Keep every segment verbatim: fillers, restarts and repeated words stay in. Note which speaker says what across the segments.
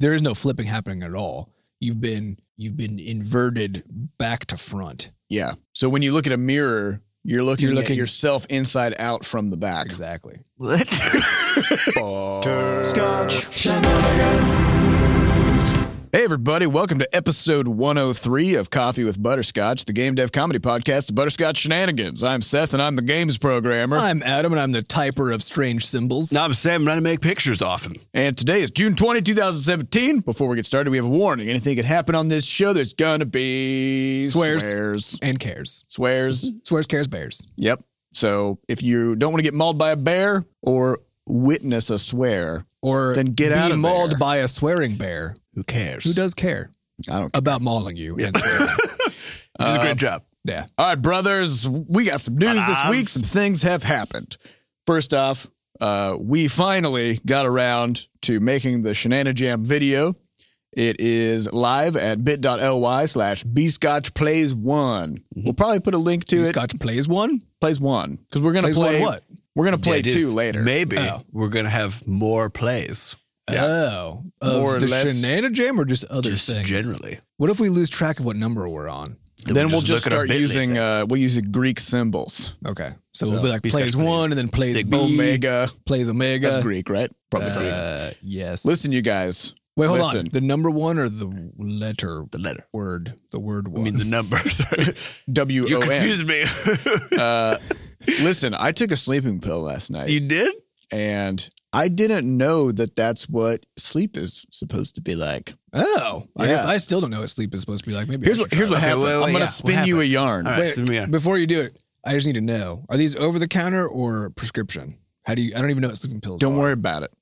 Speaker 1: there is no flipping happening at all. You've been you've been inverted back to front.
Speaker 2: Yeah. So when you look at a mirror, you're looking,
Speaker 1: You're looking
Speaker 2: at yourself inside out from the back.
Speaker 1: Exactly.
Speaker 3: What?
Speaker 2: Butterscotch Shenanigans. Hey, everybody. Welcome to episode one oh three of Coffee with Butterscotch, the game dev comedy podcast of Butterscotch Shenanigans. I'm Seth, and I'm the games programmer.
Speaker 1: I'm Adam, and I'm the typer of strange symbols.
Speaker 3: No, I'm Sam, and I make pictures often.
Speaker 2: And today is June twentieth, twenty seventeen. Before we get started, we have a warning. Anything can happen on this show. There's gonna be
Speaker 1: Swears.
Speaker 2: swears.
Speaker 1: And cares.
Speaker 2: Swears.
Speaker 1: Swears, cares, bears.
Speaker 2: Yep. So if you don't want to get mauled by a bear or witness a swear,
Speaker 1: Or
Speaker 2: then get
Speaker 1: be
Speaker 2: out of
Speaker 1: mauled
Speaker 2: there.
Speaker 1: by a swearing bear.
Speaker 3: Who cares?
Speaker 1: Who does care
Speaker 2: I don't.
Speaker 1: about mauling you? And swearing.
Speaker 3: Does a great job.
Speaker 1: Yeah.
Speaker 2: All right, brothers, we got some news this week. Some things have happened. First off, uh, we finally got around to making the Shenanijam video. It is live at bit.ly slash bscotchplays1. We'll probably put a link to it.
Speaker 1: Scotch plays one?
Speaker 2: Plays one. Because we're going to
Speaker 1: Plays
Speaker 2: play.
Speaker 1: one what?
Speaker 2: We're going to play
Speaker 3: Yeah, it
Speaker 2: two
Speaker 3: is.
Speaker 2: later.
Speaker 3: Maybe
Speaker 1: Oh.
Speaker 3: we're going to have more plays.
Speaker 1: Oh. Of
Speaker 2: More or
Speaker 1: the
Speaker 2: less.
Speaker 1: Shenanijam or just other
Speaker 3: Just
Speaker 1: things?
Speaker 3: generally.
Speaker 1: What if we lose track of what number we're on?
Speaker 2: Then we'll
Speaker 3: just
Speaker 2: just
Speaker 3: look at our
Speaker 2: start
Speaker 3: Bitly
Speaker 2: using,
Speaker 3: thing.
Speaker 2: uh, we'll use Greek symbols.
Speaker 1: Okay. So, we'll be like
Speaker 3: These
Speaker 1: plays
Speaker 3: guys plays
Speaker 1: one and then plays
Speaker 3: Sigma.
Speaker 1: B.
Speaker 2: Omega.
Speaker 1: Plays Omega.
Speaker 2: That's Greek, right? Probably Greek.
Speaker 1: Uh, yes.
Speaker 2: Listen, you guys.
Speaker 1: Wait, hold
Speaker 2: listen.
Speaker 1: on. The number one or the letter?
Speaker 3: The letter.
Speaker 1: Word. The word
Speaker 3: I
Speaker 1: one.
Speaker 3: mean, the number. Sorry.
Speaker 2: W
Speaker 3: You
Speaker 2: O N.
Speaker 3: confused me.
Speaker 2: Uh, listen, I took a sleeping pill last night.
Speaker 3: You did?
Speaker 2: And I didn't know that that's what sleep is supposed to be like.
Speaker 1: Oh. I
Speaker 2: Yeah.
Speaker 1: guess I still don't know what sleep is supposed to be like. Maybe
Speaker 2: Here's
Speaker 1: I
Speaker 2: what
Speaker 1: should
Speaker 2: here's
Speaker 1: try
Speaker 2: what
Speaker 3: Okay,
Speaker 2: happened.
Speaker 3: wait, wait,
Speaker 2: I'm gonna
Speaker 3: yeah.
Speaker 2: spin
Speaker 3: What
Speaker 2: you a
Speaker 3: happened?
Speaker 2: yarn.
Speaker 3: All right,
Speaker 1: Wait,
Speaker 3: spin me on.
Speaker 1: before you do it, I just need to know: are these over the counter or prescription? How do you? I don't even know what sleeping pills.
Speaker 2: Don't
Speaker 1: are.
Speaker 2: worry about it.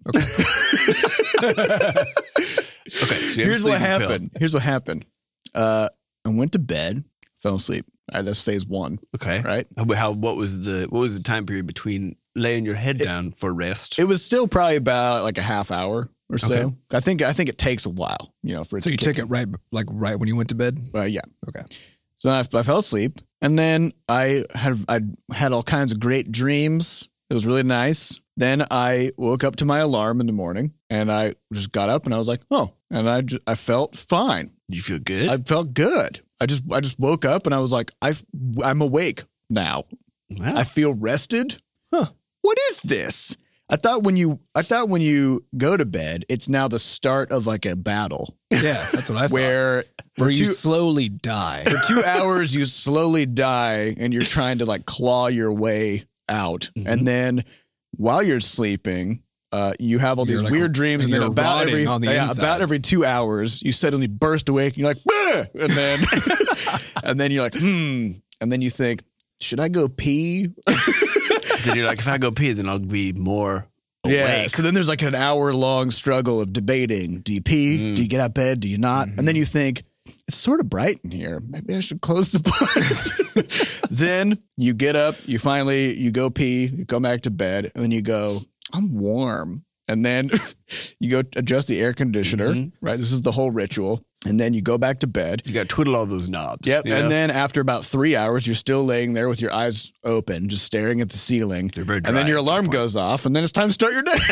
Speaker 3: Okay, so you have
Speaker 2: Here's
Speaker 3: a
Speaker 2: what
Speaker 3: sleeping pill.
Speaker 2: happened. Here's what happened. Uh, I went to bed, fell asleep. All right, that's phase one,
Speaker 3: Okay.
Speaker 2: right?
Speaker 3: How, how? What was the what was the time period between laying your head down for rest?
Speaker 2: It was still probably about like a half hour or so.
Speaker 3: Okay.
Speaker 2: I think I think it takes a while, you know, for it
Speaker 1: So
Speaker 2: to
Speaker 1: you
Speaker 2: kick
Speaker 1: took it right, like right when you went to bed.
Speaker 2: in. Uh, yeah.
Speaker 1: Okay.
Speaker 2: So I, I fell asleep, and then I had I had all kinds of great dreams. It was really nice. Then I woke up to my alarm in the morning, and I just got up, and I was like, "Oh!" And I just, I felt fine.
Speaker 3: Do you feel good?
Speaker 2: I felt good. I just I just woke up, and I was like, I I'm awake now.
Speaker 3: Wow.
Speaker 2: I feel rested. Huh? What is this? I thought when you I thought when you go to bed, it's now the start of like a battle
Speaker 1: Yeah, that's what I thought.
Speaker 2: where for
Speaker 1: Where you
Speaker 2: two,
Speaker 1: slowly die.
Speaker 2: for two hours you slowly die and you're trying to like claw your way out.
Speaker 1: Mm-hmm.
Speaker 2: And then while you're sleeping, uh, you have all
Speaker 1: You're
Speaker 2: these
Speaker 1: like-
Speaker 2: weird dreams, and
Speaker 1: and
Speaker 2: then
Speaker 1: you're
Speaker 2: about
Speaker 1: rotting
Speaker 2: every
Speaker 1: on the
Speaker 2: yeah,
Speaker 1: inside.
Speaker 2: about every two hours, you suddenly burst awake and you're like, "Bah!" and then and then you're like, hmm, and then you think, should I go pee?
Speaker 3: Then you're like, if I go pee, then I'll be more
Speaker 2: Yeah.
Speaker 3: awake.
Speaker 2: So then there's like an hour long struggle of debating. Do you pee?
Speaker 3: Mm.
Speaker 2: Do you get out of bed? Do you not?
Speaker 1: Mm-hmm.
Speaker 2: And then you think, it's sort of bright in here. Maybe I should close the blinds. Then you get up, you finally, you go pee, you go back to bed, and then you go, I'm warm. And then you go adjust the air conditioner,
Speaker 3: Mhm.
Speaker 2: right? This is the whole ritual. And then you go back to bed.
Speaker 3: You got to twiddle all those knobs.
Speaker 2: Yep.
Speaker 3: you know?
Speaker 2: And then after about three hours, you're still laying there with your eyes open, just staring at the ceiling.
Speaker 3: They're very
Speaker 2: And
Speaker 3: dry
Speaker 2: then your
Speaker 3: at this
Speaker 2: alarm
Speaker 3: point.
Speaker 2: goes off, and then it's time to start your day.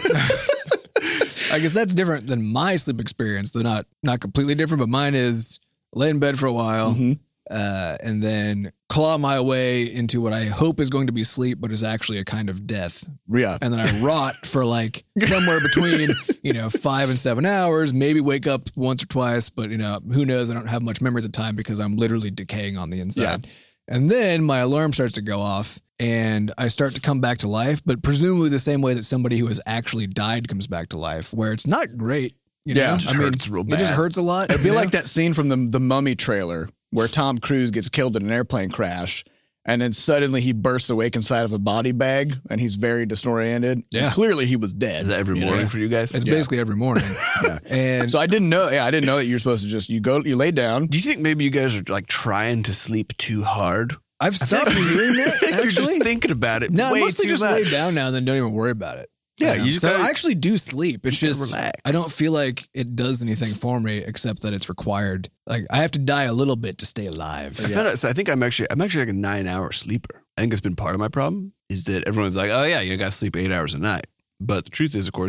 Speaker 1: I guess that's different than my sleep experience. They're not not completely different, but mine is lay in bed for a while,
Speaker 2: Mhm.
Speaker 1: uh, and then claw my way into what I hope is going to be sleep, but is actually a kind of death.
Speaker 2: Yeah.
Speaker 1: And then I rot for like somewhere between, you know, five and seven hours, maybe wake up once or twice, but, you know, who knows? I don't have much memory at the time because I'm literally decaying on the inside. And then my alarm starts to go off and I start to come back to life, but presumably the same way that somebody who has actually died comes back to life, where it's not great. You
Speaker 2: Yeah,
Speaker 1: know?
Speaker 2: it
Speaker 3: just
Speaker 1: I mean,
Speaker 3: hurts real
Speaker 1: it just
Speaker 3: bad.
Speaker 1: hurts a lot.
Speaker 2: It'd be
Speaker 1: you know?
Speaker 2: like that scene from the the Mummy trailer where Tom Cruise gets killed in an airplane crash, and then suddenly he bursts awake inside of a body bag, and he's very disoriented.
Speaker 1: Yeah.
Speaker 2: And clearly he was dead.
Speaker 3: Is that every
Speaker 2: you
Speaker 3: morning
Speaker 2: know?
Speaker 3: for you guys?
Speaker 1: It's
Speaker 2: Yeah.
Speaker 1: basically every morning. And
Speaker 2: So I didn't know. Yeah, I didn't know that you're supposed to just you go you lay down.
Speaker 3: Do you think maybe you guys are like trying to sleep too hard?
Speaker 1: I've stopped doing that.
Speaker 3: I think you're
Speaker 1: Actually,
Speaker 3: just thinking about it
Speaker 1: no, I
Speaker 3: way
Speaker 1: mostly
Speaker 3: too
Speaker 1: just
Speaker 3: much.
Speaker 1: lay down now and then don't even worry about it.
Speaker 3: Yeah,
Speaker 1: know?
Speaker 3: you just
Speaker 1: so
Speaker 3: gotta-
Speaker 1: I actually do sleep. It's
Speaker 3: you gotta
Speaker 1: just
Speaker 3: relax.
Speaker 1: I don't feel like it does anything for me except that it's required. Like I have to die a little bit to stay alive.
Speaker 3: I, found out, so I think I'm actually I'm actually like a nine hour sleeper. I think it's been part of my problem is that everyone's like, oh yeah, you got to sleep eight hours a night. But the truth is, of course,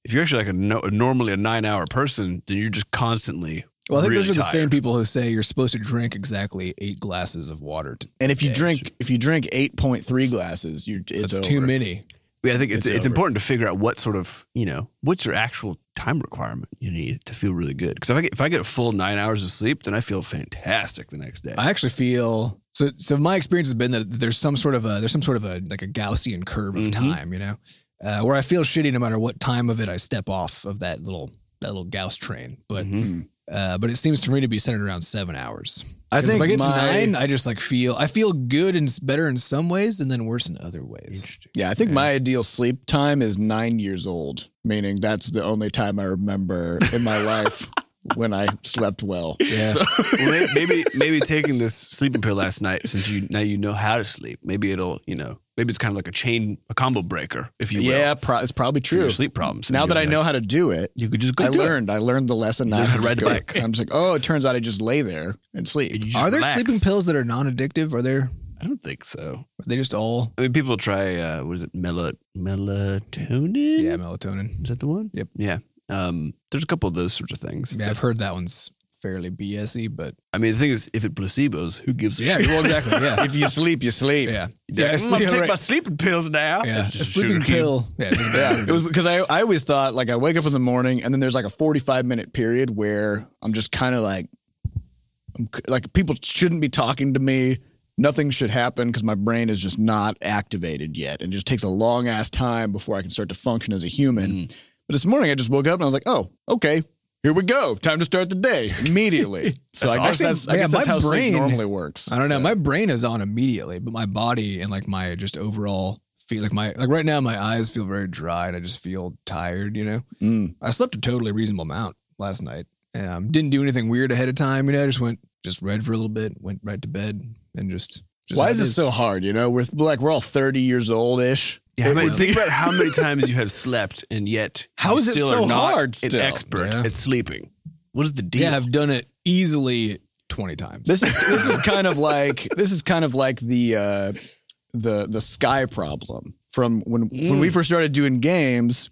Speaker 3: if you're actually like a no, normally a nine hour person, then you're just constantly.
Speaker 1: Well, I think
Speaker 3: really
Speaker 1: those are the
Speaker 3: tired.
Speaker 1: same people who say you're supposed to drink exactly eight glasses of water. To
Speaker 2: And if you
Speaker 1: day.
Speaker 2: drink, if you drink eight point three glasses, you it's
Speaker 1: that's
Speaker 2: over.
Speaker 1: too many.
Speaker 3: Yeah, I think it's
Speaker 2: It's
Speaker 3: it's,
Speaker 2: over.
Speaker 3: important to figure out what sort of, you know, what's your actual time requirement you need to feel really good. Because if I get if I get a full nine hours of sleep, then I feel fantastic the next day.
Speaker 1: I actually feel so. So my experience has been that there's some sort of a there's some sort of a like a Gaussian curve of
Speaker 3: Mhm.
Speaker 1: time, you know, uh, where I feel shitty no matter what time of it I step off of that little that little Gauss train. But
Speaker 3: Mhm.
Speaker 1: uh, but it seems to me to be centered around seven hours.
Speaker 2: I
Speaker 1: 'Cause
Speaker 2: think
Speaker 1: if I get
Speaker 2: my,
Speaker 1: to nine, I just like feel I feel good and it's better in some ways and then worse in other ways.
Speaker 2: yeah, I think my ideal sleep time is nine years old, meaning that's the only time I remember in my life when I slept well.
Speaker 1: Yeah.
Speaker 2: So,
Speaker 3: Well, may- maybe maybe taking this sleeping pill last night, since you now you know how to sleep. Maybe it'll you know maybe it's kind of like a chain a combo breaker, if you will.
Speaker 2: yeah, pro- it's probably
Speaker 3: for
Speaker 2: true.
Speaker 3: your sleep problems.
Speaker 2: Now
Speaker 3: And
Speaker 2: that I
Speaker 3: you're
Speaker 2: know
Speaker 3: like,
Speaker 2: how to do it,
Speaker 3: you could just go
Speaker 2: I
Speaker 3: do it.
Speaker 2: learned. I learned the lesson.
Speaker 3: You
Speaker 2: Now
Speaker 3: learned how to
Speaker 2: I
Speaker 3: ride
Speaker 2: just
Speaker 3: the
Speaker 2: go-
Speaker 3: bike.
Speaker 2: I'm just like, oh, it turns out I just lay there and sleep.
Speaker 3: You just
Speaker 1: Are there
Speaker 3: relax.
Speaker 1: sleeping pills that are non-addictive? Are there?
Speaker 3: I don't think so.
Speaker 1: Are they just all?
Speaker 3: I mean, people try uh, what is it, melo melatonin?
Speaker 1: Yeah, melatonin.
Speaker 3: Is that the one?
Speaker 1: Yep.
Speaker 3: Yeah. Um, there's a couple of those sorts of things.
Speaker 1: Yeah, I've heard that one's fairly B S y, but
Speaker 3: I mean, the thing is, if it placebos, who gives a
Speaker 1: yeah,
Speaker 3: shit?
Speaker 1: well, exactly. Yeah,
Speaker 2: If you sleep, you sleep.
Speaker 1: yeah,
Speaker 3: Yeah,
Speaker 1: it's
Speaker 3: I'm gonna
Speaker 1: yeah,
Speaker 3: take
Speaker 1: right.
Speaker 3: my sleeping pills now.
Speaker 1: Yeah,
Speaker 3: It's
Speaker 1: a
Speaker 3: just a
Speaker 1: sleeping
Speaker 3: sugar cube.
Speaker 1: pill. Yeah, it doesn't
Speaker 2: Yeah,
Speaker 1: matter.
Speaker 2: it was because I, I always thought like I wake up in the morning and then there's like a forty-five minute period where I'm just kind of like, I'm c- like people shouldn't be talking to me. Nothing should happen because my brain is just not activated yet. And it just takes a long ass time before I can start to function as a human.
Speaker 3: Mm.
Speaker 2: But this morning I just woke up and I was like, oh, okay, here we go. Time to start the day immediately. So I
Speaker 1: That's
Speaker 2: guess
Speaker 1: awesome.
Speaker 2: that's, I
Speaker 1: Yeah,
Speaker 2: guess that's
Speaker 1: my
Speaker 2: how
Speaker 1: brain-
Speaker 2: sleep normally works.
Speaker 1: I don't know.
Speaker 2: So-
Speaker 1: My brain is on immediately, but my body and like my just overall feel like my like right now my eyes feel very dry and I just feel tired. You know,
Speaker 2: Mm.
Speaker 1: I slept a totally reasonable amount last night. Um, didn't do anything weird ahead of time. You know, I just went just read for a little bit, went right to bed, and just. just
Speaker 2: Why
Speaker 1: how
Speaker 2: is it so hard? You know, we're like we're all thirty years old ish.
Speaker 3: Yeah, I mean, think about how many times you have slept and yet
Speaker 2: How
Speaker 3: you
Speaker 2: is it
Speaker 3: still
Speaker 2: so
Speaker 3: are not
Speaker 2: hard
Speaker 3: an
Speaker 2: still?
Speaker 3: expert
Speaker 1: Yeah.
Speaker 3: at sleeping. What is the deal?
Speaker 1: Yeah, I've done it easily twenty times.
Speaker 2: This is this is kind of like this is kind of like the uh, the the sky problem from when when we first started doing games.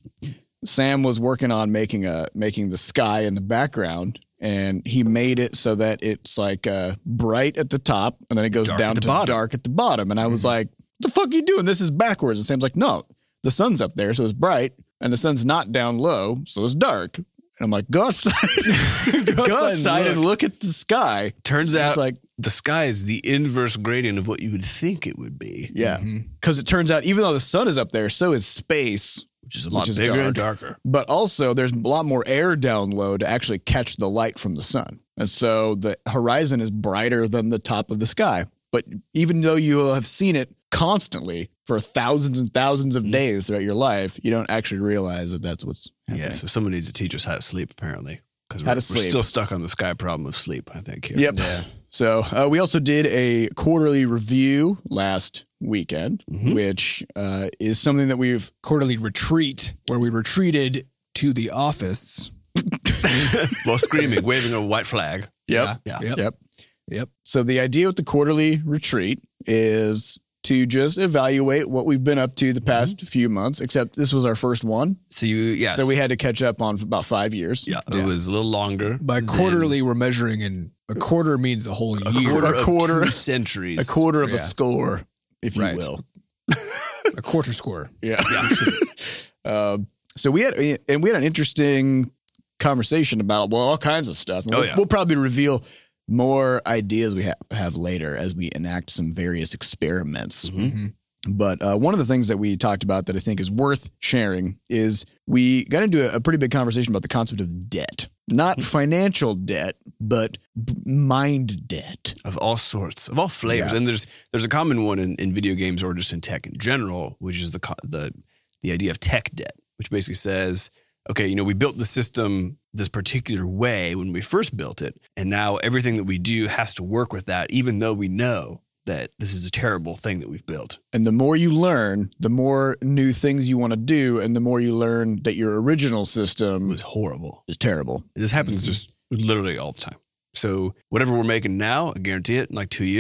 Speaker 2: Sam was working on making a making the sky in the background, and he made it so that it's like uh, bright at the top, and then it goes
Speaker 3: Dark
Speaker 2: down
Speaker 3: at the
Speaker 2: to
Speaker 3: bottom.
Speaker 2: dark at the bottom. And I was like, "What the fuck are you doing? This is backwards." And Sam's like, "No, the sun's up there, so it's bright, and the sun's not down low, so it's dark." And I'm like, "Go outside, go,
Speaker 3: Go
Speaker 2: outside
Speaker 3: outside
Speaker 2: and look at the sky."
Speaker 3: Turns
Speaker 2: It's
Speaker 3: out
Speaker 2: like,
Speaker 3: the sky is the inverse gradient of what you would think it would be,
Speaker 2: yeah,
Speaker 1: Mhm.
Speaker 2: because it turns out even though the sun is up there, so is space.
Speaker 3: which is a lot
Speaker 2: is
Speaker 3: bigger and
Speaker 2: dark.
Speaker 3: darker.
Speaker 2: But also, there's a lot more air down low to actually catch the light from the sun. And so the horizon is brighter than the top of the sky. But even though you have seen it constantly for thousands and thousands of days throughout your life, you don't actually realize that that's what's happening.
Speaker 3: Yeah, so someone needs to teach us how to sleep, apparently. Because
Speaker 2: How
Speaker 3: we're,
Speaker 2: to sleep.
Speaker 3: we're still stuck on the sky problem of sleep, I think. Here.
Speaker 2: Yep.
Speaker 1: Yeah.
Speaker 2: So uh, we also did a quarterly review last weekend,
Speaker 3: Mhm.
Speaker 2: which uh, is something that we've
Speaker 1: quarterly retreat where we retreated to the office.
Speaker 3: While screaming, waving a white flag.
Speaker 2: Yep.
Speaker 3: Yeah.
Speaker 1: Yep.
Speaker 2: Yep.
Speaker 1: Yep.
Speaker 2: So the idea with the quarterly retreat is to just evaluate what we've been up to the past few months, except this was our first one.
Speaker 3: So you, yes.
Speaker 2: So we had to catch up on about five years.
Speaker 3: yeah,
Speaker 1: Yeah.
Speaker 3: it was a little longer.
Speaker 1: By
Speaker 3: than
Speaker 1: quarterly, we're measuring in a quarter means a whole
Speaker 3: a
Speaker 1: year.
Speaker 3: quarter,
Speaker 2: A
Speaker 3: of
Speaker 2: quarter-
Speaker 3: two centuries.
Speaker 2: A quarter of
Speaker 1: Yeah.
Speaker 2: a score, if you
Speaker 1: Right.
Speaker 2: will.
Speaker 1: a quarter score.
Speaker 2: Yeah. um, so we had, and we had an interesting conversation about, well, all kinds of stuff. And
Speaker 3: Oh,
Speaker 2: we'll,
Speaker 3: yeah.
Speaker 2: we'll probably reveal more ideas we ha- have later as we enact some various experiments.
Speaker 3: Mhm.
Speaker 2: But uh, one of the things that we talked about that I think is worth sharing is we got into a, a pretty big conversation about the concept of debt. Not financial debt, but b- mind debt.
Speaker 3: Of all sorts, of all flavors,
Speaker 2: Yeah.
Speaker 3: and there's there's a common one in, in video games or just in tech in general, which is the co- the the idea of tech debt, which basically says, okay, you know, we built the system this particular way when we first built it, and now everything that we do has to work with that, even though we know that this is a terrible thing that we've built.
Speaker 2: And the more you learn, the more new things you want to do, and the more you learn that your original
Speaker 3: It
Speaker 2: system
Speaker 3: was horrible.
Speaker 2: is terrible.
Speaker 3: This happens
Speaker 2: Mm-hmm.
Speaker 3: just literally all the time. So whatever we're making now, I guarantee it, in like two years,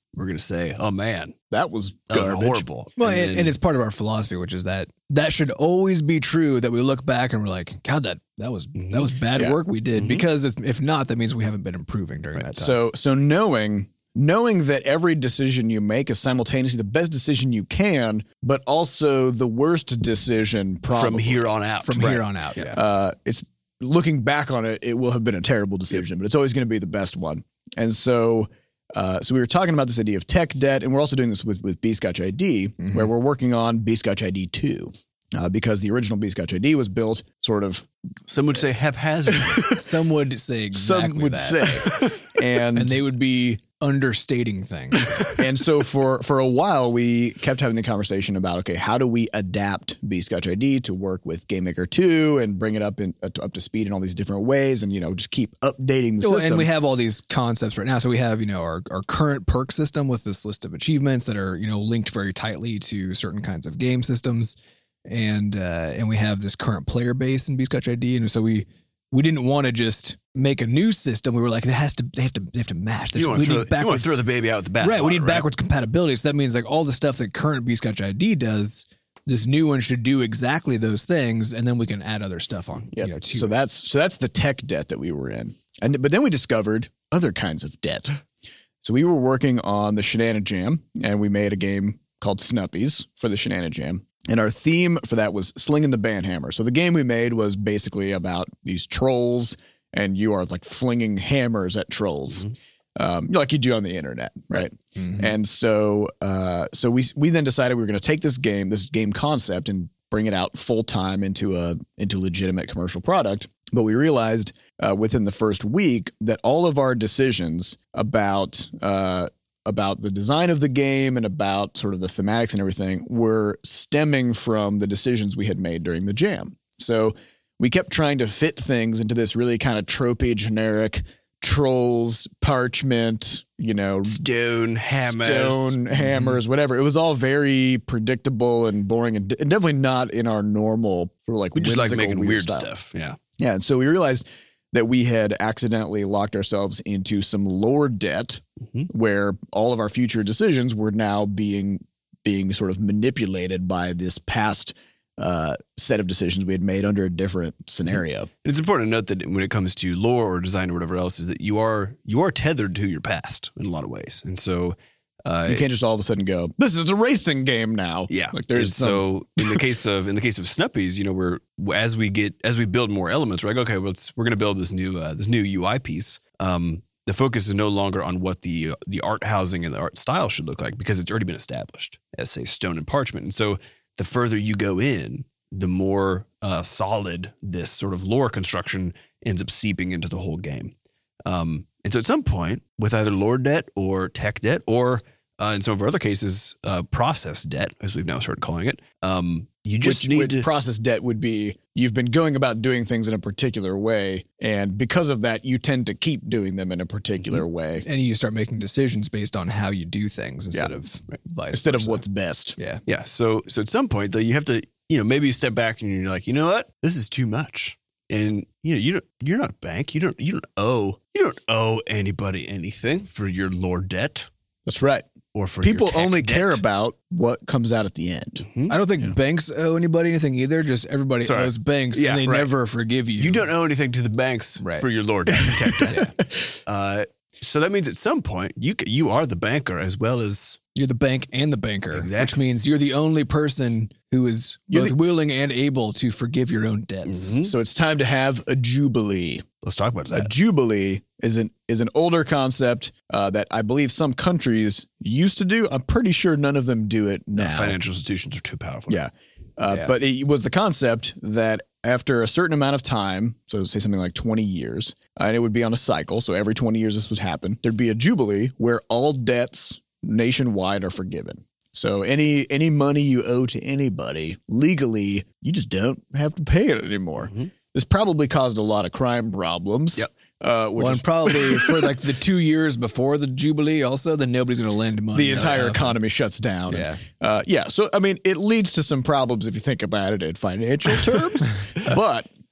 Speaker 3: we're going to say, oh man,
Speaker 2: that was
Speaker 3: that was
Speaker 2: garbage.
Speaker 3: horrible.
Speaker 1: Well,
Speaker 3: and,
Speaker 1: and,
Speaker 3: then,
Speaker 1: and it's part of our philosophy, which is that that should always be true, that we look back and we're like, God, that that was that was bad
Speaker 2: Yeah.
Speaker 1: work we did.
Speaker 3: Mhm.
Speaker 1: Because if, if not, that means we haven't been improving during that time.
Speaker 2: So, so knowing knowing that every decision you make is simultaneously the best decision you can, but also the worst decision probably.
Speaker 3: from here on out.
Speaker 1: from
Speaker 2: Right.
Speaker 1: here on out, yeah.
Speaker 2: Uh, it's looking back on it, it will have been a terrible decision, but it's always going to be the best one. And so, uh, so we were talking about this idea of tech debt, and we're also doing this with with B-Scotch I D,
Speaker 1: Mhm.
Speaker 2: where we're working on B-Scotch I D two. Uh, because the original B-Scotch I D was built sort of,
Speaker 3: Some would say haphazard.
Speaker 1: Some would say exactly
Speaker 2: some would
Speaker 1: that.
Speaker 2: say, and
Speaker 1: And they would be understating things.
Speaker 2: and so for for a while we kept having the conversation about, okay, how do we adapt B-Scotch I D to work with GameMaker two and bring it up in up to, up to speed in all these different ways, and you know just keep updating the
Speaker 1: Well,
Speaker 2: system.
Speaker 1: and we have all these concepts right now. So we have, you know, our, our current perk system with this list of achievements that are, you know, linked very tightly to certain kinds of game systems. And uh, and we have this current player base in B-Scotch I D. And so we we didn't want to just make a new system. We were like, it has to they have to they have to match.
Speaker 3: you want
Speaker 1: we
Speaker 3: to throw,
Speaker 1: need
Speaker 3: you wanna
Speaker 1: backwards
Speaker 3: throw the baby out with the bathwater.
Speaker 1: Right, we need
Speaker 3: right?
Speaker 1: backwards compatibility. So that means like all the stuff that current B-Scotch I D does, this new one should do exactly those things, and then we can add other stuff on.
Speaker 2: Yep.
Speaker 1: You know, to
Speaker 2: so
Speaker 1: it.
Speaker 2: that's so that's the tech debt that we were in, and but then we discovered other kinds of debt. So we were working on the Shenana Jam, and we made a game called Snuppies for the Shenana Jam. And our theme for that was slinging the banhammer. So the game we made was basically about these trolls, and you are like flinging hammers at trolls,
Speaker 3: Mm-hmm.
Speaker 2: um, like you do on the internet, right?
Speaker 1: Mhm.
Speaker 2: And so, uh, so we we then decided we were going to take this game, this game concept, and bring it out full time into a into legitimate commercial product. But we realized uh, within the first week that all of our decisions about uh, about the design of the game and about sort of the thematics and everything were stemming from the decisions we had made during the jam. So we kept trying to fit things into this really kind of tropey, generic trolls, parchment, you know,
Speaker 3: Stone, hammers.
Speaker 2: stone, hammers, whatever. It was all very predictable and boring, and, and definitely not in our normal sort of like
Speaker 3: We just like
Speaker 2: whimsical,
Speaker 3: making weird
Speaker 2: style.
Speaker 3: stuff. Yeah.
Speaker 2: Yeah, and so we realized that we had accidentally locked ourselves into some lore debt,
Speaker 3: Mhm.
Speaker 2: where all of our future decisions were now being being sort of manipulated by this past uh, set of decisions we had made under a different scenario.
Speaker 3: And it's important to note that when it comes to lore or design or whatever else, is that you are you are tethered to your past in a lot of ways, and so uh,
Speaker 2: You can't just all of a sudden go, "This is a racing game now."
Speaker 3: yeah.
Speaker 2: like there's
Speaker 3: And
Speaker 2: some,
Speaker 3: so in the case of in the case of Snuppies, you know, we're as we get as we build more elements, we're like, okay, well, let's, we're going to build this new uh, this new U I piece. Um, the focus is no longer on what the the art housing and the art style should look like, because it's already been established as, say, stone and parchment. And so the further you go in, the more uh, solid this sort of lore construction ends up seeping into the whole game. Um, and so at some point, with either lore debt or tech debt, or uh, in some of our other cases, uh, process debt, as we've now started calling it, um, you just
Speaker 2: which,
Speaker 3: need
Speaker 2: which
Speaker 3: to
Speaker 2: process debt would be you've been going about doing things in a particular way, and because of that, you tend to keep doing them in a particular
Speaker 3: Mm-hmm.
Speaker 2: way
Speaker 1: and you start making decisions based on how you do things instead
Speaker 2: Yeah.
Speaker 1: of vice
Speaker 2: instead of
Speaker 1: versa.
Speaker 2: what's best.
Speaker 1: Yeah.
Speaker 3: Yeah. So so at some point though, you have to, you know, maybe you step back and you're like, you know what? This is too much. And you know, you don't you're not a bank. You don't you don't owe you don't owe anybody anything for your lore debt
Speaker 2: That's right.
Speaker 3: or for
Speaker 2: People
Speaker 3: your tech
Speaker 2: only
Speaker 3: debt.
Speaker 2: care about what comes out at the end.
Speaker 3: Hmm?
Speaker 1: I don't think banks owe anybody anything either. Just everybody
Speaker 3: Sorry.
Speaker 1: owes banks,
Speaker 3: Yeah,
Speaker 1: and they
Speaker 3: right.
Speaker 1: never forgive you.
Speaker 3: You don't owe anything to the banks
Speaker 1: Right.
Speaker 3: for your lore debt. and tech debt. Uh, so that means at some point you c- you are the banker as well as
Speaker 1: You're the bank and the banker, which
Speaker 3: Exactly.
Speaker 1: means you're the only person who is
Speaker 2: You're
Speaker 1: both
Speaker 2: the-
Speaker 1: willing and able to forgive your own debts.
Speaker 3: Mhm.
Speaker 2: So it's time to have a jubilee.
Speaker 3: Let's talk about
Speaker 2: A
Speaker 3: that.
Speaker 2: jubilee is an is an older concept uh, that I believe some countries used to do. I'm pretty sure none of them do it now.
Speaker 3: Financial institutions are too powerful.
Speaker 2: Yeah. Uh,
Speaker 1: Yeah.
Speaker 2: But it was the concept that after a certain amount of time, so say something like twenty years, uh, and it would be on a cycle. So every twenty years this would happen. There'd be a jubilee where all debts nationwide are forgiven. So any any money you owe to anybody legally, you just don't have to pay it anymore.
Speaker 3: Mhm.
Speaker 2: This probably caused a lot of crime problems.
Speaker 3: Yep.
Speaker 2: Uh, which
Speaker 1: Well,
Speaker 2: is
Speaker 1: and probably for like the two years before the Jubilee also, then nobody's going to lend money.
Speaker 2: the
Speaker 1: and
Speaker 2: entire
Speaker 1: stuff.
Speaker 2: economy shuts down.
Speaker 1: Yeah.
Speaker 2: Uh, yeah. So, I mean, it leads to some problems if you think about it in financial terms. But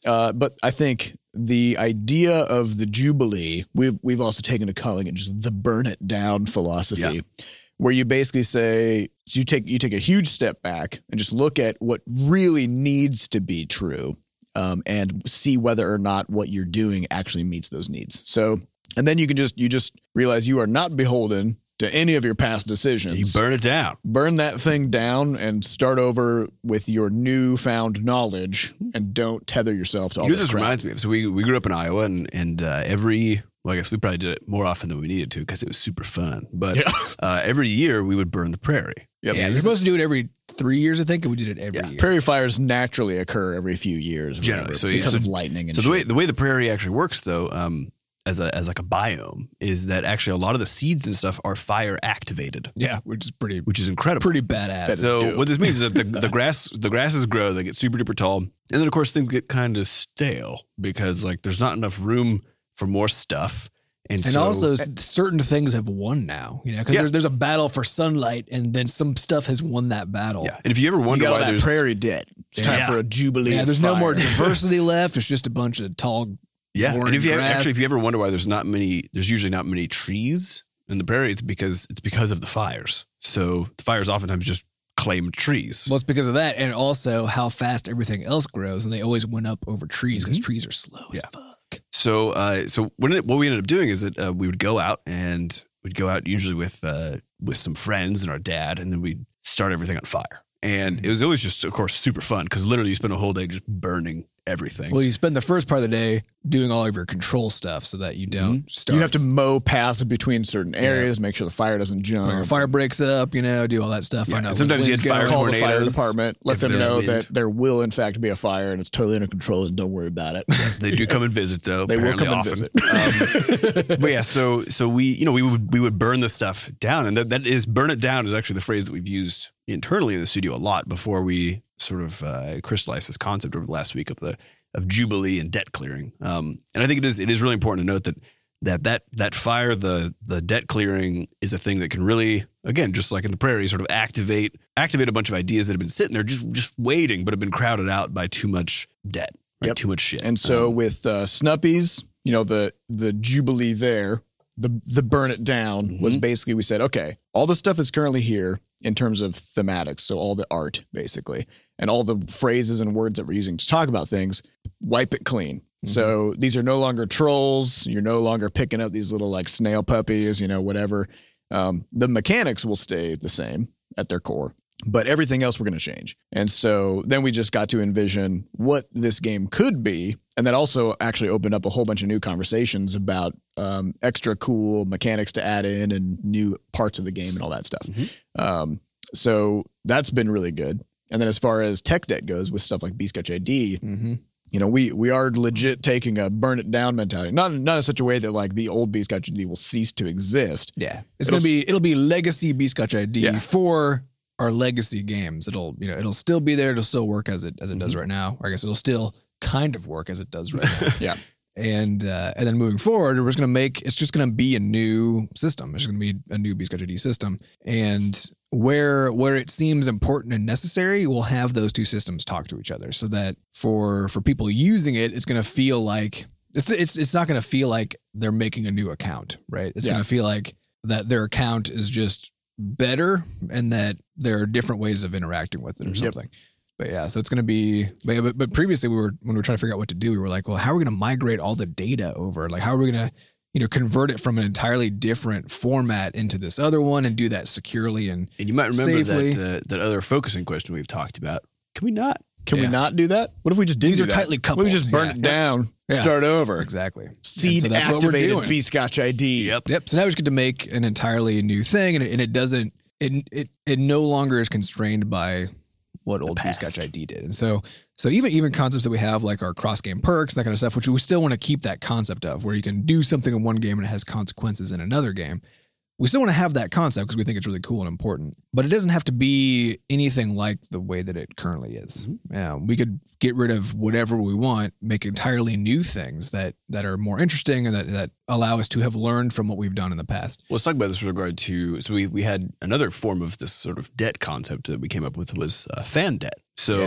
Speaker 2: Uh, but I think the idea of the Jubilee, we've we've also taken to calling it just the burn it down philosophy, yeah. where you basically say so you take you take a huge step back and just look at what really needs to be true, um, and see whether or not what you're doing actually meets those needs. So, and then you can just you just realize you are not beholden to any of your past decisions.
Speaker 3: You burn it down.
Speaker 2: Burn that thing down and start over with your newfound knowledge and don't tether yourself to all
Speaker 3: you know,
Speaker 2: this
Speaker 3: this
Speaker 2: crap.
Speaker 3: reminds me of, so we, we grew up in Iowa and, and uh, every, well, I guess we probably did it more often than we needed to because it was super fun. But
Speaker 2: Yeah.
Speaker 3: uh, every year we would burn the prairie.
Speaker 2: Yep.
Speaker 1: Yeah,
Speaker 3: And
Speaker 1: you're
Speaker 3: this
Speaker 1: supposed to do it every three years, I think, and we did it every
Speaker 3: Yeah.
Speaker 1: year.
Speaker 2: Prairie fires naturally occur every few years, or
Speaker 3: Generally,
Speaker 2: whatever,
Speaker 3: so you-
Speaker 2: because
Speaker 3: so-
Speaker 2: of lightning and
Speaker 3: So
Speaker 2: shit.
Speaker 3: the way the way the prairie actually works, though, um, as a as like a biome, is that actually a lot of the seeds and stuff are fire activated,
Speaker 1: Yeah, which is pretty
Speaker 3: which is incredible.
Speaker 1: pretty badass.
Speaker 2: That is
Speaker 3: So
Speaker 2: dope.
Speaker 3: what this means is that the, the grass the grasses grow, they get super duper tall, and then of course things get kind of stale because like there's not enough room for more stuff, and,
Speaker 1: And
Speaker 3: so,
Speaker 1: also, s- certain things have won now, you know, because
Speaker 3: Yeah.
Speaker 1: there's, there's a battle for sunlight, and then some stuff has won that battle.
Speaker 3: yeah. And if you ever
Speaker 2: you
Speaker 3: wonder
Speaker 2: got all
Speaker 3: why
Speaker 2: that
Speaker 3: there's
Speaker 2: prairie dead. It's time
Speaker 3: Yeah.
Speaker 2: for a jubilee.
Speaker 1: Yeah,
Speaker 2: of
Speaker 1: there's no
Speaker 2: fire.
Speaker 1: more diversity left. It's just a bunch of tall.
Speaker 3: yeah,
Speaker 1: boring
Speaker 3: and if you ever,
Speaker 1: grass.
Speaker 3: actually if you ever wonder why there's not many, there's usually not many trees in the prairie, it's because it's because of the fires. So the fires oftentimes just claim trees.
Speaker 1: Well, it's because of that, and also how fast everything else grows, and they always went up over trees because trees are slow as
Speaker 3: Yeah.
Speaker 1: fuck.
Speaker 3: So, uh, so what, it, what we ended up doing is that uh, we would go out and we'd go out usually with uh, with some friends and our dad, and then we'd start everything on fire. And it was always just, of course, super fun because literally you spend a whole day just burning everything.
Speaker 1: Well, you spend the first part of the day doing all of your control stuff so that you don't start.
Speaker 2: You have to mow paths between certain areas, make sure the fire doesn't jump.
Speaker 1: when your fire breaks up, you know, do all that stuff.
Speaker 3: Yeah,
Speaker 1: Find out
Speaker 3: and
Speaker 1: where the
Speaker 3: sometimes you
Speaker 1: wind's
Speaker 3: had fire
Speaker 1: going.
Speaker 2: Call the fire
Speaker 3: tornadoes,
Speaker 2: department. Let
Speaker 3: if
Speaker 2: them
Speaker 3: there's
Speaker 2: know
Speaker 3: wind.
Speaker 2: that there will, in fact, be a fire and it's totally under control and don't worry about it.
Speaker 3: They do come and visit, though.
Speaker 2: They will
Speaker 3: apparently
Speaker 2: come and
Speaker 3: often.
Speaker 2: visit.
Speaker 3: Um, but yeah, so so we you know we would we would burn the stuff down, and that, that is burn it down is actually the phrase that we've used internally in the studio a lot before we sort of uh, crystallized this concept over the last week of the of jubilee and debt clearing. Um, and I think it is it is really important to note that that that that fire, the the debt clearing, is a thing that can really, again, just like in the prairie, sort of activate activate a bunch of ideas that have been sitting there just just waiting, but have been crowded out by too much debt, right?
Speaker 2: Yep.
Speaker 3: Too much shit.
Speaker 2: And so
Speaker 3: Um,
Speaker 2: with uh, Snuppies, you know, the the jubilee there, the the burn it down was
Speaker 3: Mhm.
Speaker 2: basically we said, okay, all the stuff that's currently here in terms of thematics, so all the art basically, and all the phrases and words that we're using to talk about things, wipe it clean. So these are no longer trolls. You're no longer picking up these little like snail puppies, you know, whatever. Um, the mechanics will stay the same at their core, but everything else we're going to change. And so then we just got to envision what this game could be. And that also actually opened up a whole bunch of new conversations about um, extra cool mechanics to add in and new parts of the game and all that stuff.
Speaker 3: Mhm.
Speaker 2: Um, so that's been really good. And then as far as tech debt goes with stuff like B-Sketch I D,
Speaker 1: Mm-hmm.
Speaker 2: you know, we we are legit taking a burn it down mentality. Not not in such a way that like the old B-Sketch I D will cease to exist.
Speaker 1: Yeah, it's
Speaker 2: It'll
Speaker 1: gonna be it'll be legacy B-Scotch I D
Speaker 2: Yeah.
Speaker 1: for our legacy games. It'll you know it'll still be there. It'll still work as it as it does right now. Or I guess it'll still kind of work as it does right now.
Speaker 2: Yeah.
Speaker 1: And uh, and then moving forward, we're just gonna make it's just gonna be a new system. It's gonna be a new B-Scotch I D system. And where where it seems important and necessary, we'll have those two systems talk to each other, so that for for people using it, it's gonna feel like it's it's it's not gonna feel like they're making a new account, right? It's
Speaker 2: Yeah.
Speaker 1: gonna feel like that their account is just better, and that there are different ways of interacting with it or
Speaker 2: Yep.
Speaker 1: something. But yeah, so it's going to be, but, but, but previously we were, when we were trying to figure out what to do, we were like, well, how are we going to migrate all the data over? Like, how are we going to, you know, convert it from an entirely different format into this other one and do that securely? And
Speaker 3: and you might remember
Speaker 1: safely.
Speaker 3: that uh, that other focusing question we've talked about. Can we not?
Speaker 2: Can
Speaker 1: Yeah.
Speaker 2: we not do that? What if we just did
Speaker 1: These
Speaker 2: do
Speaker 1: are
Speaker 2: that?
Speaker 1: tightly
Speaker 2: What if we
Speaker 1: coupled.
Speaker 2: just burn
Speaker 1: Yeah.
Speaker 2: it down,
Speaker 1: Yeah.
Speaker 2: start over.
Speaker 1: exactly.
Speaker 2: Seed
Speaker 1: And so that's what we're
Speaker 2: activated
Speaker 1: doing.
Speaker 2: B-Scotch I D.
Speaker 3: Yep.
Speaker 1: Yep. So now we just get to make an entirely new thing, and it, and it doesn't, it, it, it no longer is constrained by what old
Speaker 3: past.
Speaker 1: B-Scotch I D did. And so, so even, even concepts that we have, like our cross game perks, that kind of stuff, which we still want to keep that concept of, where you can do something in one game and it has consequences in another game. We still want to have that concept because we think it's really cool and important, but it doesn't have to be anything like the way that it currently is. Yeah, we could get rid of whatever we want, make entirely new things that that are more interesting and that, that allow us to have learned from what we've done in the past.
Speaker 3: Well, let's talk about this with regard to, so we, we had another form of this sort of debt concept that we came up with was uh, fan debt. So
Speaker 1: Yeah.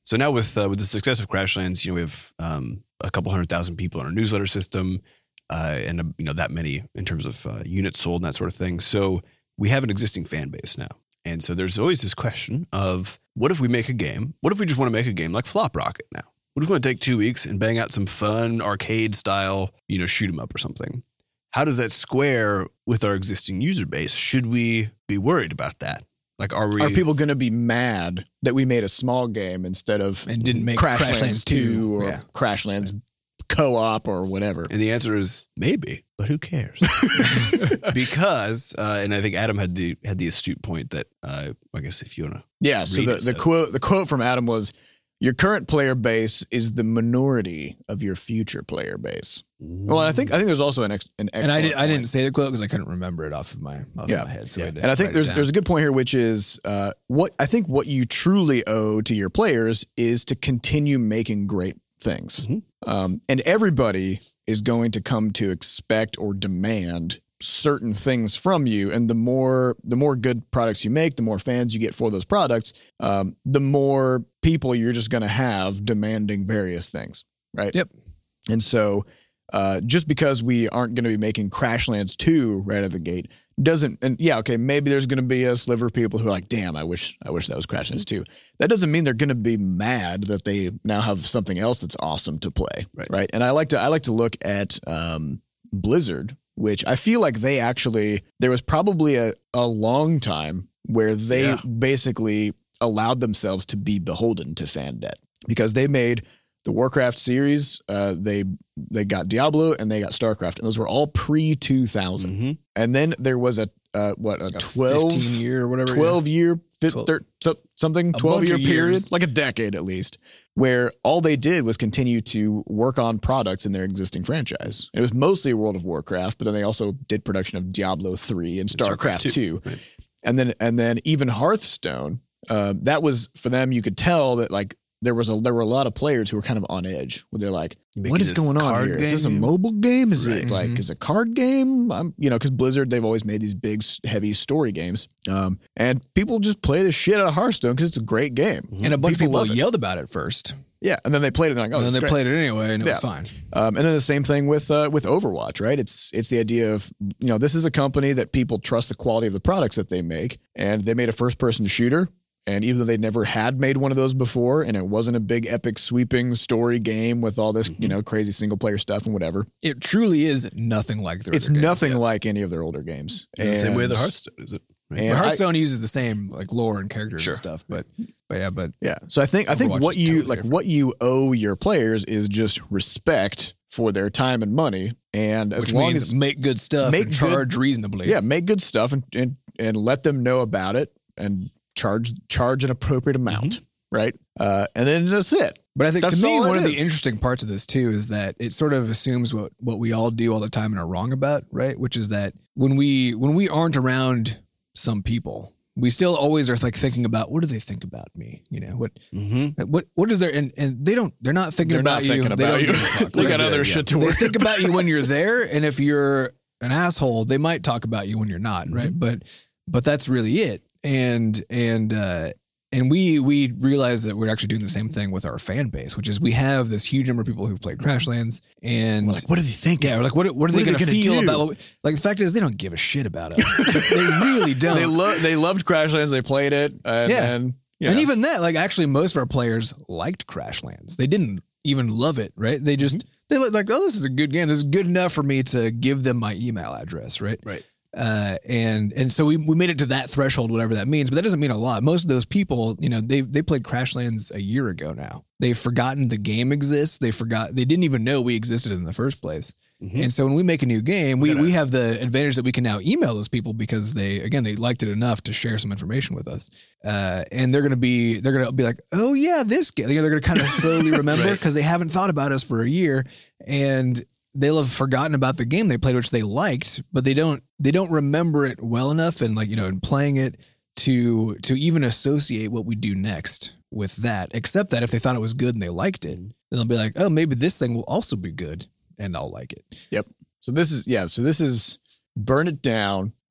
Speaker 3: So now with uh, with the success of Crashlands, you know, we have um, a couple hundred thousand people in our newsletter system, uh, and uh, you know that many in terms of uh, units sold and that sort of thing. So we have an existing fan base now, and so there's always this question of what if we make a game? What if we just want to make a game like Flop Rocket now? What if we want to take two weeks and bang out some fun arcade style, you know, shoot 'em up or something? How does that square with our existing user base? Should we be worried about that? Like, are we?
Speaker 2: Are people going to be mad that we made a small game instead of
Speaker 1: and didn't make
Speaker 2: Crashlands,
Speaker 1: Crashlands
Speaker 2: two or
Speaker 1: yeah.
Speaker 2: Crashlands co-op or whatever?
Speaker 3: And the answer is maybe, but who cares? Because, uh, and I think Adam had the had the astute point that uh, I guess if you want to,
Speaker 2: yeah. So
Speaker 3: read
Speaker 2: the,
Speaker 3: it,
Speaker 2: the
Speaker 3: so-
Speaker 2: quote the quote from Adam was, "Your current player base is the minority of your future player base." Well, I think I think there's also an ex, an excellent
Speaker 1: And I, did, I
Speaker 2: point.
Speaker 1: didn't say the quote because I couldn't remember it off of my off
Speaker 2: Yeah.
Speaker 1: of my head. So I had to
Speaker 2: And I think
Speaker 1: write it
Speaker 2: there's
Speaker 1: down.
Speaker 2: there's a good point here, which is uh, what I think what you truly owe to your players is to continue making great things.
Speaker 3: Mm-hmm.
Speaker 2: Um, and everybody is going to come to expect or demand certain things from you. And the more the more good products you make, the more fans you get for those products, um, the more people you're just going to have demanding various things, right?
Speaker 1: Yep.
Speaker 2: And so uh, just because we aren't going to be making Crashlands two right out of the gate doesn't, and yeah, okay, maybe there's going to be a sliver of people who are like, damn, I wish I wish that was Crashlands two. That doesn't mean they're going to be mad that they now have something else that's awesome to play,
Speaker 3: Right.
Speaker 2: right? And I like to I like to look at um, Blizzard, which I feel like they actually, there was probably a, a long time where they
Speaker 3: Yeah.
Speaker 2: basically allowed themselves to be beholden to fan debt because they made the Warcraft series, uh, they they got Diablo and they got StarCraft, and those were all pre two thousand.
Speaker 3: Mm-hmm.
Speaker 2: And then there was a uh, what a
Speaker 1: Like a
Speaker 2: twelve
Speaker 1: fifteen year or whatever.
Speaker 2: twelve year fif-
Speaker 1: Twelve-
Speaker 2: thir- so, something twelve
Speaker 1: bunch
Speaker 2: year
Speaker 1: of
Speaker 2: period,
Speaker 1: years.
Speaker 2: like a decade at least, where all they did was continue to work on products in their existing franchise. It was mostly World of Warcraft, but then they also did production of Diablo three and StarCraft
Speaker 3: StarCraft
Speaker 2: two,
Speaker 3: Right.
Speaker 2: and then and then even Hearthstone. Uh, that was for them. You could tell that like there was a there were a lot of players who were kind of on edge where they're like,
Speaker 3: Making
Speaker 2: what is
Speaker 3: this
Speaker 2: going on
Speaker 3: card
Speaker 2: here? Is this a
Speaker 3: game?
Speaker 2: mobile game? Is
Speaker 3: Right.
Speaker 2: it like
Speaker 1: Mhm.
Speaker 2: is it a card game? I'm, you know, because Blizzard, they've always made these big, heavy story games. Um, and people just play the shit out of Hearthstone because it's a great game.
Speaker 1: And a bunch
Speaker 2: People
Speaker 1: of
Speaker 2: love
Speaker 1: people
Speaker 2: it.
Speaker 1: yelled about it first.
Speaker 2: Yeah. And then they played it and they're like, oh,
Speaker 1: and
Speaker 2: this
Speaker 1: then
Speaker 2: is
Speaker 1: they
Speaker 2: great.
Speaker 1: played it anyway and it was
Speaker 2: Yeah.
Speaker 1: fine.
Speaker 2: Um, and then the same thing with uh, with Overwatch, right? It's it's the idea of, you know, this is a company that people trust the quality of the products that they make. And they made a first person shooter. And even though they never had made one of those before, and it wasn't a big epic sweeping story game with all this, you know, crazy single player stuff and whatever,
Speaker 1: It truly is nothing like their
Speaker 2: it's
Speaker 1: other games.
Speaker 2: nothing like any of their older games.
Speaker 3: In the same way
Speaker 2: And-
Speaker 3: the Hearthstone is it? Right?
Speaker 2: and
Speaker 1: But
Speaker 2: I-
Speaker 1: Hearthstone uses the same like lore and characters
Speaker 2: Sure.
Speaker 1: and stuff, but but yeah, but
Speaker 2: Yeah. So I think I think
Speaker 1: Overwatch
Speaker 2: what
Speaker 1: is
Speaker 2: you
Speaker 1: totally
Speaker 2: like
Speaker 1: different.
Speaker 2: what you owe your players is just respect for their time and money, and as
Speaker 1: which
Speaker 2: long
Speaker 1: means
Speaker 2: as
Speaker 1: make good stuff
Speaker 2: make
Speaker 1: and charge
Speaker 2: good-
Speaker 1: reasonably.
Speaker 2: yeah, make good stuff and, and and let them know about it and charge charge an appropriate amount, right? Uh, and then that's it.
Speaker 1: But I think
Speaker 2: That's
Speaker 1: to me,
Speaker 2: all it
Speaker 1: one of the
Speaker 2: is.
Speaker 1: interesting parts of this too is that it sort of assumes what, what we all do all the time and are wrong about, right? Which is that when we when we aren't around some people, we still always are like thinking about what do they think about me? You know, what
Speaker 3: Mm-hmm.
Speaker 1: what what is their and, and they don't they're not thinking
Speaker 2: They're
Speaker 1: about
Speaker 2: not
Speaker 1: you.
Speaker 2: thinking
Speaker 1: they
Speaker 2: about
Speaker 1: don't
Speaker 2: you.
Speaker 1: give a fuck.
Speaker 2: They
Speaker 1: right?
Speaker 2: got other
Speaker 3: Yeah.
Speaker 2: shit to
Speaker 1: They
Speaker 2: worry.
Speaker 1: think about you when you're there, and if you're an asshole, they might talk about you when you're not, right?
Speaker 2: Mm-hmm.
Speaker 1: But but that's really it. And and uh, and we we realize that we're actually doing the same thing with our fan base, which is we have this huge number of people who've played Crashlands, and
Speaker 2: We're like, what do they think?
Speaker 1: yeah, we're like, what what are
Speaker 2: What
Speaker 1: they
Speaker 2: are they
Speaker 1: going to
Speaker 2: gonna
Speaker 1: feel
Speaker 2: do?
Speaker 1: about? What we, like the fact is, they don't give a shit about us. They really don't.
Speaker 2: They lo- they loved Crashlands. They played it, and,
Speaker 1: Yeah.
Speaker 2: and, you
Speaker 1: And
Speaker 2: know.
Speaker 1: even that, like actually, most of our players liked Crashlands. They didn't even love it, right? They just
Speaker 2: Mm-hmm.
Speaker 1: they looked like, oh, this is a good game. This is good enough for me to give them my email address, right?
Speaker 3: Right.
Speaker 1: Uh, and and so we, we made it to that threshold, whatever that means. But that doesn't mean a lot. Most of those people, you know, they they played Crashlands a year ago now. They've forgotten the game exists. They forgot. They didn't even know we existed in the first place.
Speaker 3: Mhm.
Speaker 1: And so when we make a new game, we,
Speaker 3: gotta-
Speaker 1: we have the advantage that we can now email those people because they, again, they liked it enough to share some information with us. Uh, and they're going to be, they're going to be like, oh yeah, this game, you know, they're going to kind of slowly remember
Speaker 3: Right.
Speaker 1: because they haven't thought about us for a year and they'll have forgotten about the game they played, which they liked, but they don't, they don't remember it well enough. And like, you know, in playing it to, to even associate what we do next with that, except that if they thought it was good and they liked it, then they'll be like, oh, maybe this thing will also be good. And I'll like it.
Speaker 2: Yep. So this is yeah. So this is burn it down,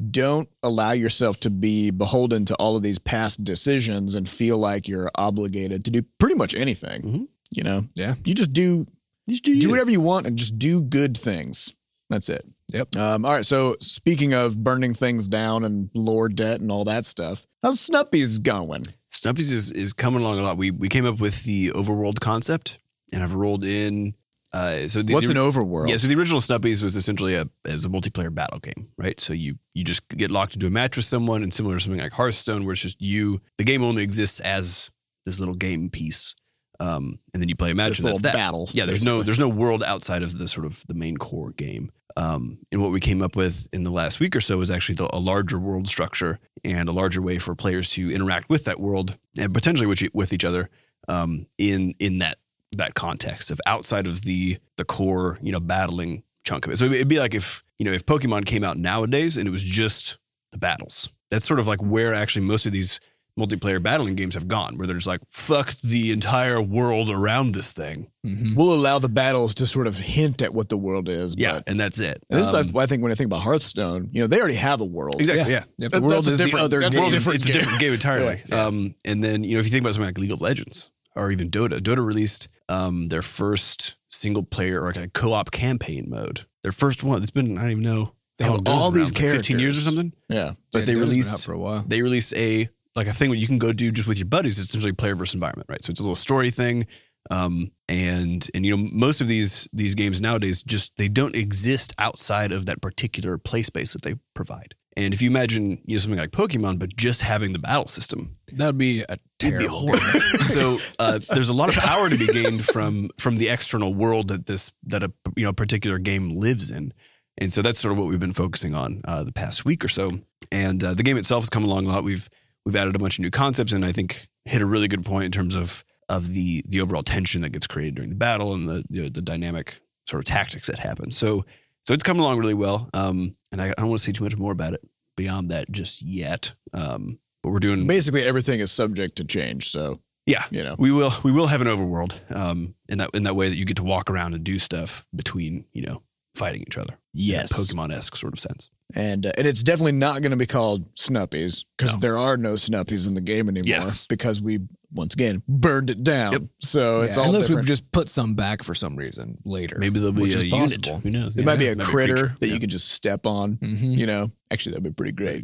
Speaker 2: don't allow yourself to be beholden to all of these past decisions and feel like you're obligated to do pretty much anything. Mm-hmm. You know,
Speaker 1: yeah,
Speaker 2: you just do, you just do, do whatever you want and just do good things. That's it.
Speaker 1: Yep.
Speaker 2: Um, all right. So speaking of burning things down and lore debt and all that stuff, how's Snuppies going?
Speaker 3: Snuppies is, is coming along a lot. We we came up with the overworld concept, and I've rolled in. Uh, so the,
Speaker 2: what's
Speaker 3: the,
Speaker 2: an overworld?
Speaker 3: Yeah. So the original Snuppies was essentially a as a multiplayer battle game, right? So you you just get locked into a match with someone, and similar to something like Hearthstone, where it's just you. The game only exists as this little game piece. Um, and then you play a match.
Speaker 2: This
Speaker 3: and that's
Speaker 2: little
Speaker 3: that.
Speaker 2: battle.
Speaker 3: Yeah, there's
Speaker 2: basically.
Speaker 3: no there's no world outside of the sort of the main core game. Um, and what we came up with in the last week or so was actually the, a larger world structure and a larger way for players to interact with that world and potentially with, with each other um, in in that that context of outside of the the core, you know, battling chunk of it. So it'd be like if you know if Pokemon came out nowadays and it was just the battles. That's sort of like where actually most of these multiplayer battling games have gone, where they're just like, fuck the entire world around this thing.
Speaker 2: Mm-hmm. We'll allow the battles to sort of hint at what the world is.
Speaker 3: Yeah,
Speaker 2: but
Speaker 3: and that's it.
Speaker 2: This
Speaker 3: um,
Speaker 2: is, I think, when I think about Hearthstone, you know, they already have a world.
Speaker 3: Exactly, yeah.
Speaker 1: yeah. The world
Speaker 2: that's
Speaker 1: is
Speaker 2: a
Speaker 1: the
Speaker 2: different,
Speaker 1: other
Speaker 2: that's
Speaker 1: game.
Speaker 2: a different
Speaker 3: it's a
Speaker 2: game.
Speaker 3: different game entirely.
Speaker 2: Really? Yeah.
Speaker 3: Um, and then, you know, if you think about something like League of Legends or even Dota, Dota released um, their first single player or like a co-op campaign mode. Their first one. It's been, I don't even know.
Speaker 2: They have all these characters.
Speaker 3: fifteen years or something.
Speaker 2: Yeah.
Speaker 3: But
Speaker 1: Yeah,
Speaker 3: they
Speaker 1: Dota's been
Speaker 3: released,
Speaker 1: out for a while.
Speaker 3: they released a, like a thing where you can go do just with your buddies. It's essentially player versus environment, right? So it's a little story thing. Um, and, and, you know, most of these, these games nowadays just, they don't exist outside of that particular play space that they provide. And if you imagine, you know, something like Pokemon, but just having the battle system,
Speaker 1: That would be a terrible.
Speaker 3: It'd be horrible. So uh, there's a lot of power to be gained from from the external world that this that a you know particular game lives in, and so that's sort of what we've been focusing on uh, the past week or so. And uh, the game itself has come along a lot. We've we've added a bunch of new concepts, and I think hit a really good point in terms of of the the overall tension that gets created during the battle and the you know, the dynamic sort of tactics that happen. So so it's coming along really well. Um, and I, I don't want to say too much more about it beyond that just yet. Um, but we're doing
Speaker 2: Basically, everything is subject to change. So,
Speaker 3: yeah,
Speaker 2: you know,
Speaker 3: we will we will have an overworld um, in that in that way that you get to walk around and do stuff between you know fighting each other.
Speaker 2: Yes.
Speaker 3: Pokemon-esque sort of sense.
Speaker 2: And uh, and it's definitely not going to be called Snuppies because
Speaker 3: No.
Speaker 2: there are no Snuppies in the game anymore.
Speaker 3: Yes.
Speaker 2: Because we once again burned it down.
Speaker 3: Yep.
Speaker 2: So it's
Speaker 1: Yeah,
Speaker 2: all
Speaker 1: unless
Speaker 2: different.
Speaker 1: we just put some back for some reason later.
Speaker 3: Maybe there'll be
Speaker 1: which
Speaker 3: a
Speaker 1: is
Speaker 3: unit.
Speaker 1: possible.
Speaker 3: Who knows?
Speaker 2: It might be a
Speaker 3: Might
Speaker 2: critter
Speaker 3: creature.
Speaker 2: that
Speaker 3: Yeah.
Speaker 2: you can just step on.
Speaker 1: Mhm.
Speaker 2: You know, actually, that'd be pretty great.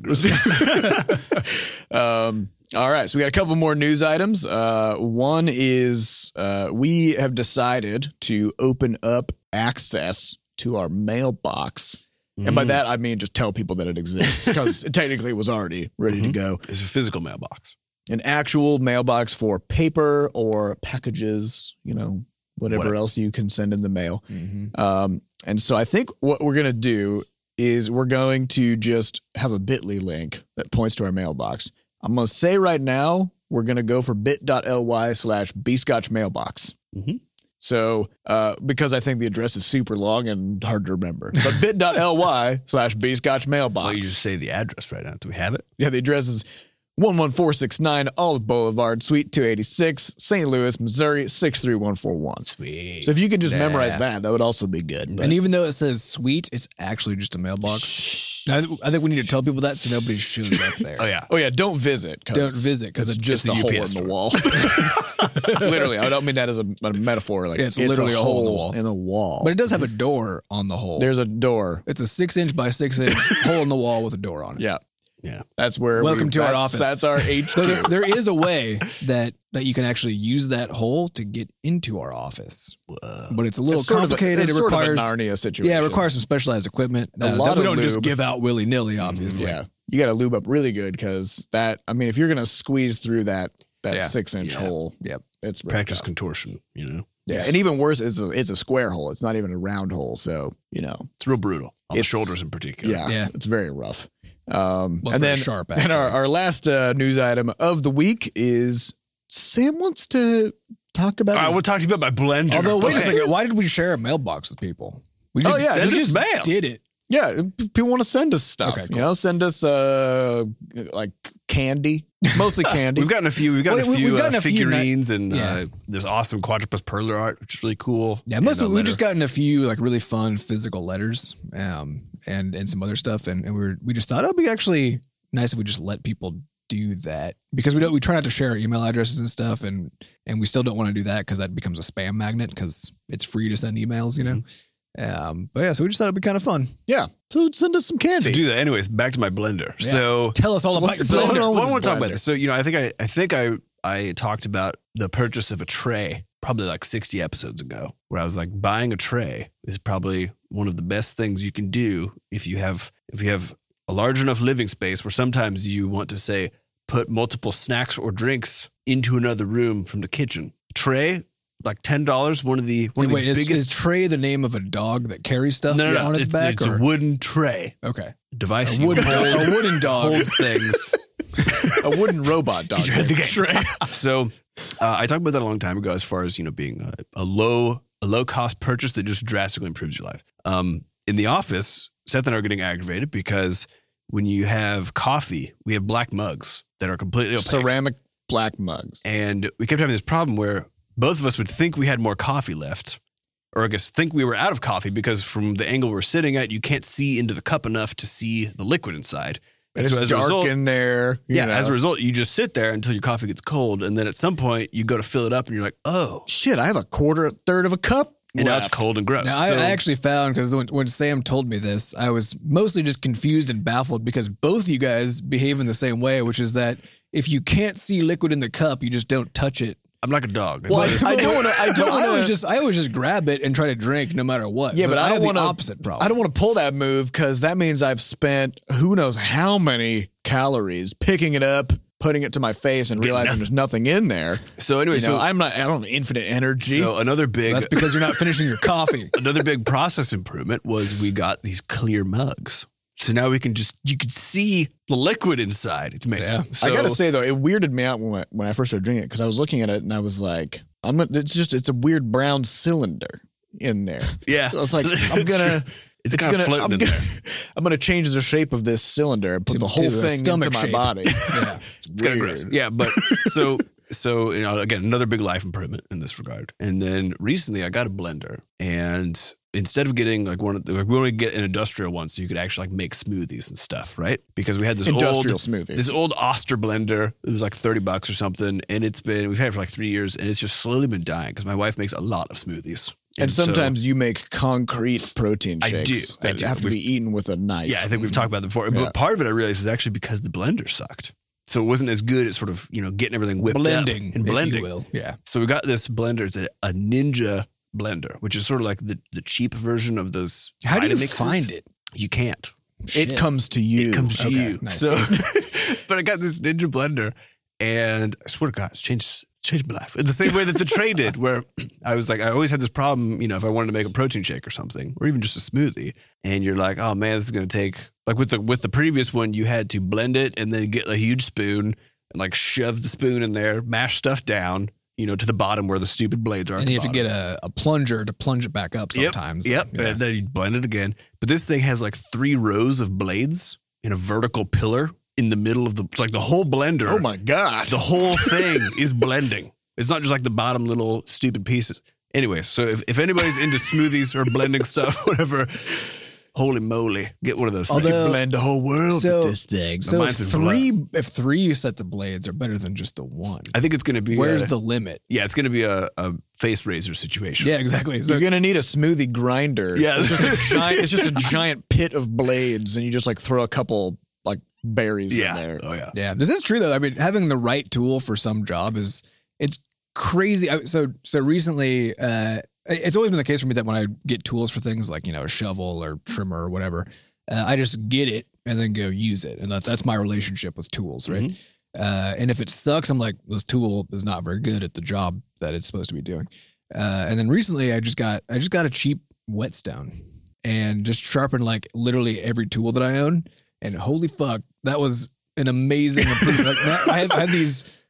Speaker 2: um, all right, so we got a couple more news items. Uh, one is uh, we have decided to open up access to our mailbox. And by
Speaker 3: Mm.
Speaker 2: that, I mean just tell people that it exists because technically it was already ready to go.
Speaker 3: It's a physical mailbox.
Speaker 2: An actual mailbox for paper or packages, you know, whatever,
Speaker 3: Whatever.
Speaker 2: else you can send in the mail.
Speaker 1: Mhm.
Speaker 2: Um, and so I think what we're going to do is we're going to just have a bit dot l y link that points to our mailbox. I'm going to say right now, we're going to go for bit.ly slash bscotch mailbox.
Speaker 3: Mhm.
Speaker 2: So, uh, because I think the address is super long and hard to remember, but bit.ly slash bscotch mailbox.
Speaker 3: Well, you just say the address right now. Do we have it?
Speaker 2: Yeah, the address is one one four six nine Olive Boulevard, Suite two eighty-six, Saint Louis, Missouri, six three one four one.
Speaker 3: Sweet.
Speaker 2: So if you could just
Speaker 3: Yeah.
Speaker 2: memorize that, that would also be good. But
Speaker 1: And even though it says suite, it's actually just a mailbox. I, I think we need to tell people that so nobody shows up there.
Speaker 3: Oh yeah.
Speaker 2: oh yeah, don't visit. 'Cause
Speaker 1: Don't visit, 'cause
Speaker 2: it's
Speaker 1: it's
Speaker 2: just
Speaker 3: it's
Speaker 2: a
Speaker 3: a
Speaker 2: hole
Speaker 3: U P
Speaker 2: in
Speaker 3: S
Speaker 2: the
Speaker 3: store.
Speaker 2: wall. Literally, I don't mean that as a, a metaphor. Like
Speaker 1: Yeah, it's literally a hole in the wall.
Speaker 2: In the wall.
Speaker 1: But it does have a door on the hole.
Speaker 2: There's a door.
Speaker 1: It's a six inch by six inch hole in the wall with a door on it.
Speaker 2: Yeah,
Speaker 3: Yeah.
Speaker 2: that's where.
Speaker 1: Welcome
Speaker 2: we,
Speaker 1: to our
Speaker 2: that's-
Speaker 1: office.
Speaker 2: That's our H
Speaker 1: So
Speaker 2: Q.
Speaker 1: there, there is a way that that you can actually use that hole to get into our office, but it's a little
Speaker 2: It's sort of a-
Speaker 1: complicated.
Speaker 2: it's
Speaker 1: it
Speaker 2: sort of a
Speaker 1: requires
Speaker 2: Narnia situation.
Speaker 1: yeah, it requires some specialized equipment.
Speaker 2: A
Speaker 1: uh,
Speaker 2: lot
Speaker 1: that we
Speaker 2: of
Speaker 1: don't just
Speaker 2: lube.
Speaker 1: give out willy nilly. Obviously,
Speaker 2: Yeah, you got to lube up really good because that. I mean, if you're gonna squeeze through that that
Speaker 1: Yeah.
Speaker 2: six inch
Speaker 3: Yeah.
Speaker 2: hole,
Speaker 1: Yep.
Speaker 2: it's really
Speaker 3: Practice
Speaker 2: tough.
Speaker 3: contortion. You know,
Speaker 2: Yeah, and even worse, it's a it's a square hole. It's not even a round hole. So you know,
Speaker 3: it's real brutal on the
Speaker 2: It's-
Speaker 3: shoulders in particular.
Speaker 2: yeah,
Speaker 1: Yeah.
Speaker 2: it's very rough. Um,
Speaker 1: Well,
Speaker 2: and
Speaker 1: very
Speaker 2: then
Speaker 1: sharp,
Speaker 2: and our,
Speaker 1: actually.
Speaker 2: our last uh, news item of the week is Sam wants to talk about.
Speaker 3: I
Speaker 2: his-
Speaker 3: will talk to you about my blender.
Speaker 1: Although, wait a
Speaker 3: Okay.
Speaker 1: second, why did we share a mailbox with people? We
Speaker 2: Oh, yeah,
Speaker 3: send
Speaker 1: we
Speaker 3: us
Speaker 1: just
Speaker 3: mail.
Speaker 1: did it.
Speaker 2: yeah, people want to send us stuff.
Speaker 1: Okay,
Speaker 2: You
Speaker 1: cool.
Speaker 2: know, send us uh like candy, mostly candy.
Speaker 3: We've gotten a few. We've gotten
Speaker 1: Well,
Speaker 3: a few
Speaker 1: we've gotten
Speaker 3: uh,
Speaker 1: a few
Speaker 3: figurines and
Speaker 1: yeah.
Speaker 3: uh, this awesome Quadrupus Perler art, which is really cool.
Speaker 1: Yeah, mostly
Speaker 3: And a
Speaker 1: we've just
Speaker 3: letter.
Speaker 1: gotten a few like really fun physical letters, um, and and some other stuff, and, and we were we just thought it would be actually nice if we just let people do that, because we don't we try not to share our email addresses and stuff, and and we still don't want to do that because that becomes a spam magnet because it's free to send emails, you know. Um, but yeah, so we just thought it'd be kind of fun.
Speaker 2: Yeah. So send us some candy.
Speaker 3: To do that. Anyways, back to my blender.
Speaker 1: Yeah.
Speaker 3: So
Speaker 1: Tell us all about
Speaker 2: What's
Speaker 1: your
Speaker 2: the-
Speaker 1: blender.
Speaker 2: Hold on.
Speaker 3: I
Speaker 2: with
Speaker 3: want
Speaker 2: this
Speaker 3: to talk about
Speaker 2: blender.
Speaker 3: this. So, you know, I think I, I think I, I talked about the purchase of a tray probably like sixty episodes ago, where I was like, buying a tray is probably one of the best things you can do if you have, if you have a large enough living space where sometimes you want to say, put multiple snacks or drinks into another room from the kitchen. Tray, like ten dollars, one of the, one
Speaker 1: Wait,
Speaker 3: of
Speaker 1: wait
Speaker 3: the
Speaker 1: is,
Speaker 3: biggest.
Speaker 1: is Trey the name of a dog that carries stuff
Speaker 3: no, no,
Speaker 1: on
Speaker 3: no,
Speaker 1: its,
Speaker 3: it's,
Speaker 1: back?
Speaker 3: it's
Speaker 1: or?
Speaker 3: a wooden tray
Speaker 1: Okay.
Speaker 3: device.
Speaker 1: A
Speaker 3: you
Speaker 1: wooden,
Speaker 3: hold,
Speaker 1: a wooden dog.
Speaker 3: holds things.
Speaker 2: A wooden robot dog.
Speaker 3: The game. So uh, I talked about that a long time ago as far as, you know, being a, a low a low cost purchase that just drastically improves your life. Um, in the office, Seth and I are getting aggravated because when you have coffee, we have black mugs that are completely opaque.
Speaker 2: Ceramic black mugs.
Speaker 3: And we kept having this problem where both of us would think we had more coffee left, or I guess think we were out of coffee because from the angle we're sitting at, you can't see into the cup enough to see the liquid inside.
Speaker 2: And
Speaker 3: so
Speaker 2: it's
Speaker 3: as a
Speaker 2: dark
Speaker 3: result-
Speaker 2: in there. you
Speaker 3: Yeah,
Speaker 2: know.
Speaker 3: as a result, you just sit there until your coffee gets cold. And then at some point, you go to fill it up and you're like, oh,
Speaker 2: Shit, I have a quarter, a third of a cup
Speaker 3: and now it's
Speaker 2: left.
Speaker 3: cold and gross.
Speaker 1: Now, I,
Speaker 3: So-
Speaker 1: I actually found, because when, when Sam told me this, I was mostly just confused and baffled because both of you guys behave in the same way, which is that if you can't see liquid in the cup, you just don't touch it.
Speaker 3: I'm like a dog.
Speaker 2: Well,
Speaker 3: It's-
Speaker 2: I don't want to. I
Speaker 1: But
Speaker 2: don't.
Speaker 1: I always
Speaker 2: wanna,
Speaker 1: just I always just grab it and try to drink no matter what.
Speaker 2: Yeah,
Speaker 1: So
Speaker 2: but I
Speaker 1: have
Speaker 2: don't
Speaker 1: the
Speaker 2: want to.
Speaker 1: opposite problem.
Speaker 2: I don't want to pull that move because that means I've spent who knows how many calories picking it up, putting it to my face, and realizing
Speaker 3: nothing.
Speaker 2: there's nothing in there.
Speaker 3: so anyway,
Speaker 2: You know,
Speaker 3: so,
Speaker 2: I'm not. I don't have infinite energy.
Speaker 3: so another big
Speaker 1: That's because you're not finishing your coffee.
Speaker 3: another big process improvement was we got these clear mugs. So now we can just you could see the liquid inside. It's amazing.
Speaker 1: Yeah.
Speaker 3: So,
Speaker 2: I gotta say though, it weirded me out when I, when I first started drinking it because I was looking at it and I was like, I'm. Gonna, it's just it's a weird brown cylinder in there.
Speaker 3: yeah,
Speaker 2: So I was like, I'm gonna.
Speaker 3: It's,
Speaker 2: It's
Speaker 3: kind
Speaker 2: gonna.
Speaker 3: of floating
Speaker 2: I'm
Speaker 3: in
Speaker 2: gonna,
Speaker 3: there.
Speaker 2: I'm gonna change the shape of this cylinder and put
Speaker 1: To-
Speaker 2: the whole
Speaker 1: to a
Speaker 2: thing into
Speaker 1: stomach
Speaker 2: my
Speaker 1: shape.
Speaker 2: body.
Speaker 1: Yeah.
Speaker 3: It's kind of gross. Yeah, but so so you know again another big life improvement in this regard. And then recently I got a blender, and instead of getting like one of the, like we want to get an industrial one so you could actually like make smoothies and stuff, right? Because we had this
Speaker 2: Industrial
Speaker 3: old
Speaker 2: smoothies.
Speaker 3: this old Oster blender. It was like thirty bucks or something, and it's been we've had it for like three years, and it's just slowly been dying because my wife makes a lot of smoothies.
Speaker 2: And
Speaker 3: so-
Speaker 2: sometimes you make concrete protein
Speaker 3: I
Speaker 2: shakes
Speaker 3: do, I
Speaker 2: that
Speaker 3: do.
Speaker 2: have to
Speaker 3: We've-
Speaker 2: be eaten with a knife.
Speaker 3: Yeah, I think we've talked about that before.
Speaker 2: Yeah.
Speaker 3: But part of it I realized is actually because the blender sucked. So it wasn't as good at sort of, you know, getting everything whipped
Speaker 1: Blending,
Speaker 3: up and
Speaker 1: if
Speaker 3: blending.
Speaker 1: you will. Yeah.
Speaker 3: So we got this blender. It's a, a Ninja blender, which is sort of like the, the cheap version of those.
Speaker 1: How do you
Speaker 3: Vitamixes.
Speaker 1: find it?
Speaker 3: You can't.
Speaker 1: Shit.
Speaker 2: It comes to you.
Speaker 3: It comes to
Speaker 1: Okay,
Speaker 3: you.
Speaker 1: nice.
Speaker 3: So, but I got this Ninja blender, and I swear to God, it's changed changed my life in the same way that the tray did. Where I was like, I always had this problem, you know, if I wanted to make a protein shake or something, or even just a smoothie, and you're like, oh man, this is going to take like with the with the previous one, you had to blend it and then get a huge spoon and like shove the spoon in there, mash stuff down, you know, to the bottom where the stupid blades are. at
Speaker 1: And
Speaker 3: the
Speaker 1: you have to
Speaker 3: bottom.
Speaker 1: get a, a plunger to plunge it back up
Speaker 3: Yep,
Speaker 1: sometimes.
Speaker 3: Yep.
Speaker 1: Yeah.
Speaker 3: And then you blend it again. But this thing has like three rows of blades in a vertical pillar in the middle of the, it's like the whole blender.
Speaker 2: Oh my God.
Speaker 3: The whole thing is blending. It's not just like the bottom little stupid pieces. Anyway, so if, if anybody's into smoothies or blending stuff, whatever, holy moly, get one of those
Speaker 1: Although-
Speaker 3: things.
Speaker 2: blend the whole world
Speaker 1: So-
Speaker 2: with this thing.
Speaker 1: So if
Speaker 3: mine's been
Speaker 1: three if three sets of blades are better than just the one,
Speaker 3: I think it's going to be,
Speaker 1: where's
Speaker 3: a,
Speaker 1: the limit?
Speaker 3: yeah, it's going to be a, a face razor situation.
Speaker 1: Yeah, exactly. So
Speaker 2: You're gonna need a smoothie grinder.
Speaker 3: Yeah.
Speaker 2: it's just a giant. It's just a giant pit of blades, and you just like throw a couple like berries
Speaker 3: Yeah.
Speaker 2: in there.
Speaker 3: Oh, yeah.
Speaker 1: yeah, this is true though. I mean, having the right tool for some job is it's crazy. I, so so recently, uh, it's always been the case for me that when I get tools for things like you know a shovel or trimmer or whatever, uh, I just get it and then go use it, and that, that's my relationship with tools, right? Uh, and if it sucks, I'm like, this tool is not very good at the job that it's supposed to be doing. Uh, and then recently, I just got I just got a cheap whetstone and just sharpened like literally every tool that I own. And holy fuck, that was an amazing improvement. Like, I, have, I have these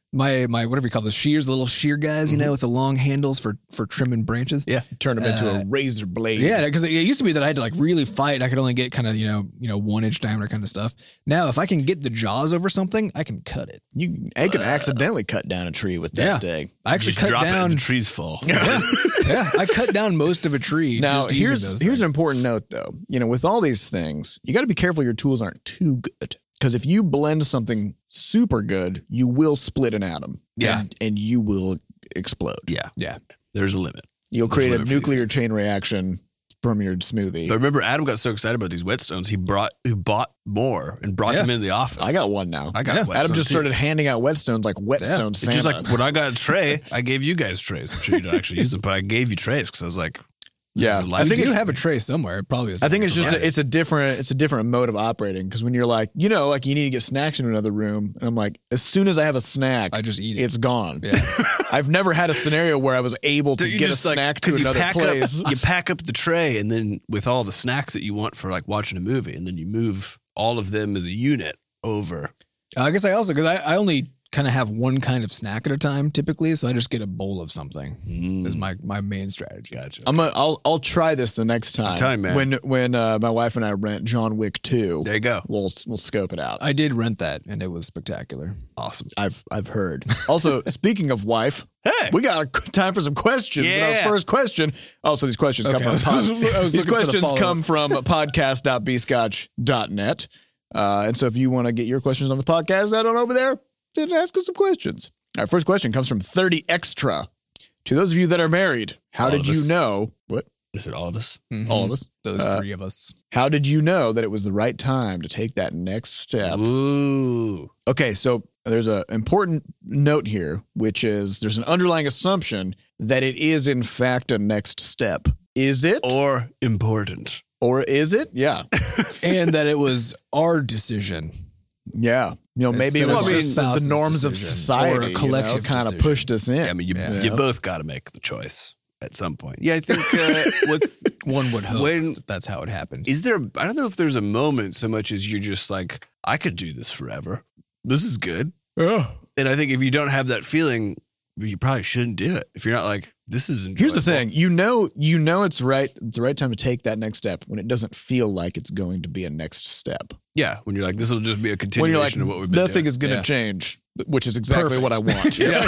Speaker 1: my my whatever you call those shears, the little shear guys, you
Speaker 2: Mm-hmm.
Speaker 1: know, with the long handles for for trimming branches.
Speaker 3: Yeah.
Speaker 2: Turn them into a razor blade.
Speaker 1: Yeah, because it used to be that I had to like really fight. I could only get kind of you know you know one inch diameter kind of stuff. Now, if I can get the jaws over something, I can cut it.
Speaker 2: You I could accidentally cut down a tree with that
Speaker 1: Yeah.
Speaker 2: thing.
Speaker 1: I actually
Speaker 3: Just
Speaker 1: cut
Speaker 3: drop it
Speaker 1: down.
Speaker 3: and the trees fall.
Speaker 1: yeah, yeah, I cut down most of a tree.
Speaker 2: Now,
Speaker 1: just using
Speaker 2: here's
Speaker 1: those
Speaker 2: here's
Speaker 1: things.
Speaker 2: an important note, though. You know, with all these things, you got to be careful your tools aren't too good. Because if you blend something super good, you will split an atom.
Speaker 3: Yeah.
Speaker 2: And, and you will explode.
Speaker 3: Yeah.
Speaker 1: Yeah.
Speaker 3: There's a limit.
Speaker 2: You'll
Speaker 3: There's
Speaker 2: create a
Speaker 3: limit for these
Speaker 2: nuclear chain reaction from your smoothie.
Speaker 3: But remember, Adam got so excited about these whetstones, he brought, he bought more and brought
Speaker 1: Yeah.
Speaker 3: them into the office.
Speaker 2: I got one now.
Speaker 3: I got
Speaker 1: Yeah.
Speaker 3: a whetstone
Speaker 2: Adam just
Speaker 3: too.
Speaker 2: started handing out whetstones like whetstone
Speaker 3: It's
Speaker 2: Santa.
Speaker 3: just like when I got a tray, I gave you guys trays. I'm sure you don't actually use them, but I gave you trays because I was like, this
Speaker 2: Yeah.
Speaker 3: is a
Speaker 2: I
Speaker 3: life
Speaker 1: I
Speaker 2: think
Speaker 1: think
Speaker 3: changer.
Speaker 1: you have a tray somewhere. It probably is.
Speaker 2: I think it's just
Speaker 3: Yeah.
Speaker 2: a, it's a different it's a different mode of operating because when you're like you know like you need to get snacks in another room and I'm like as soon as I have a snack
Speaker 1: I just eat it.
Speaker 2: it's gone.
Speaker 1: Yeah.
Speaker 2: I've never had a scenario where I was able to
Speaker 3: Dude, you
Speaker 2: get a
Speaker 3: just, like,
Speaker 2: snack to
Speaker 3: 'cause you
Speaker 2: another
Speaker 3: pack
Speaker 2: place.
Speaker 3: Up, you pack up the tray and then with all the snacks that you want for like watching a movie, and then you move all of them as a unit over.
Speaker 1: I guess I also because I, I only kind of have one kind of snack at a time typically, so I just get a bowl of something.
Speaker 3: Mm.
Speaker 1: Is my my main strategy.
Speaker 3: Gotcha.
Speaker 2: I'm a, I'll I'll try this the next time.
Speaker 3: Time, man.
Speaker 2: When when uh, my wife and I rent John Wick two,
Speaker 3: There you go.
Speaker 2: we'll we'll scope it out.
Speaker 1: I did rent that, and it was spectacular.
Speaker 3: Awesome.
Speaker 2: I've I've heard. Also, speaking of wife,
Speaker 3: Hey.
Speaker 2: we got a- time for some questions. And
Speaker 3: Yeah.
Speaker 2: our first question. Oh, so these questions come
Speaker 1: Okay.
Speaker 2: from pod,
Speaker 1: I was
Speaker 2: these
Speaker 1: looking for the
Speaker 2: questions
Speaker 1: follow-up.
Speaker 2: come from podcast dot b scotch dot net. Uh, and so if you want to get your questions on the podcast that on over there, then ask us some questions. Our first question comes from thirty Extra. To those of you that are married, how
Speaker 3: All
Speaker 2: did
Speaker 3: of
Speaker 2: you
Speaker 3: us.
Speaker 2: know? What?
Speaker 3: Is it all of us?
Speaker 2: All of us?
Speaker 1: Those
Speaker 2: Uh,
Speaker 1: three of us.
Speaker 2: How did you know that it was the right time to take that next step?
Speaker 3: Ooh.
Speaker 2: Okay, so there's an important note here, which is there's an underlying assumption that it is in fact a next step. Is it?
Speaker 3: Or important.
Speaker 2: Or is it? Yeah.
Speaker 1: And that it was our decision.
Speaker 2: Yeah. You know, maybe it
Speaker 1: Instead
Speaker 2: was
Speaker 1: of
Speaker 2: just
Speaker 1: our
Speaker 2: the
Speaker 1: spouse's
Speaker 2: norms of
Speaker 1: decision,
Speaker 2: society
Speaker 1: or a collective
Speaker 2: kind of
Speaker 1: decision.
Speaker 2: pushed us in.
Speaker 3: I mean, you,
Speaker 1: Yeah.
Speaker 3: you both got to make the choice at some point. Yeah, I think uh, what's
Speaker 1: One would hope
Speaker 3: When-
Speaker 1: that that's how it happened.
Speaker 3: is there? I don't know if there's a moment so much as you're just like, I could do this forever. This is good.
Speaker 2: Yeah.
Speaker 3: And I think if you don't have that feeling, you probably shouldn't do it. If you're not like, this is enjoyable.
Speaker 2: Here's the thing. You know, you know it's right the right time to take that next step when it doesn't feel like it's going to be a next step.
Speaker 3: Yeah, when you're like, this will just be a
Speaker 2: When
Speaker 3: continuation
Speaker 2: you're like,
Speaker 3: of what we've been
Speaker 2: nothing
Speaker 3: doing.
Speaker 2: is going to
Speaker 1: Yeah.
Speaker 2: change, which is exactly
Speaker 1: Perfect.
Speaker 2: what I want.
Speaker 3: Yeah.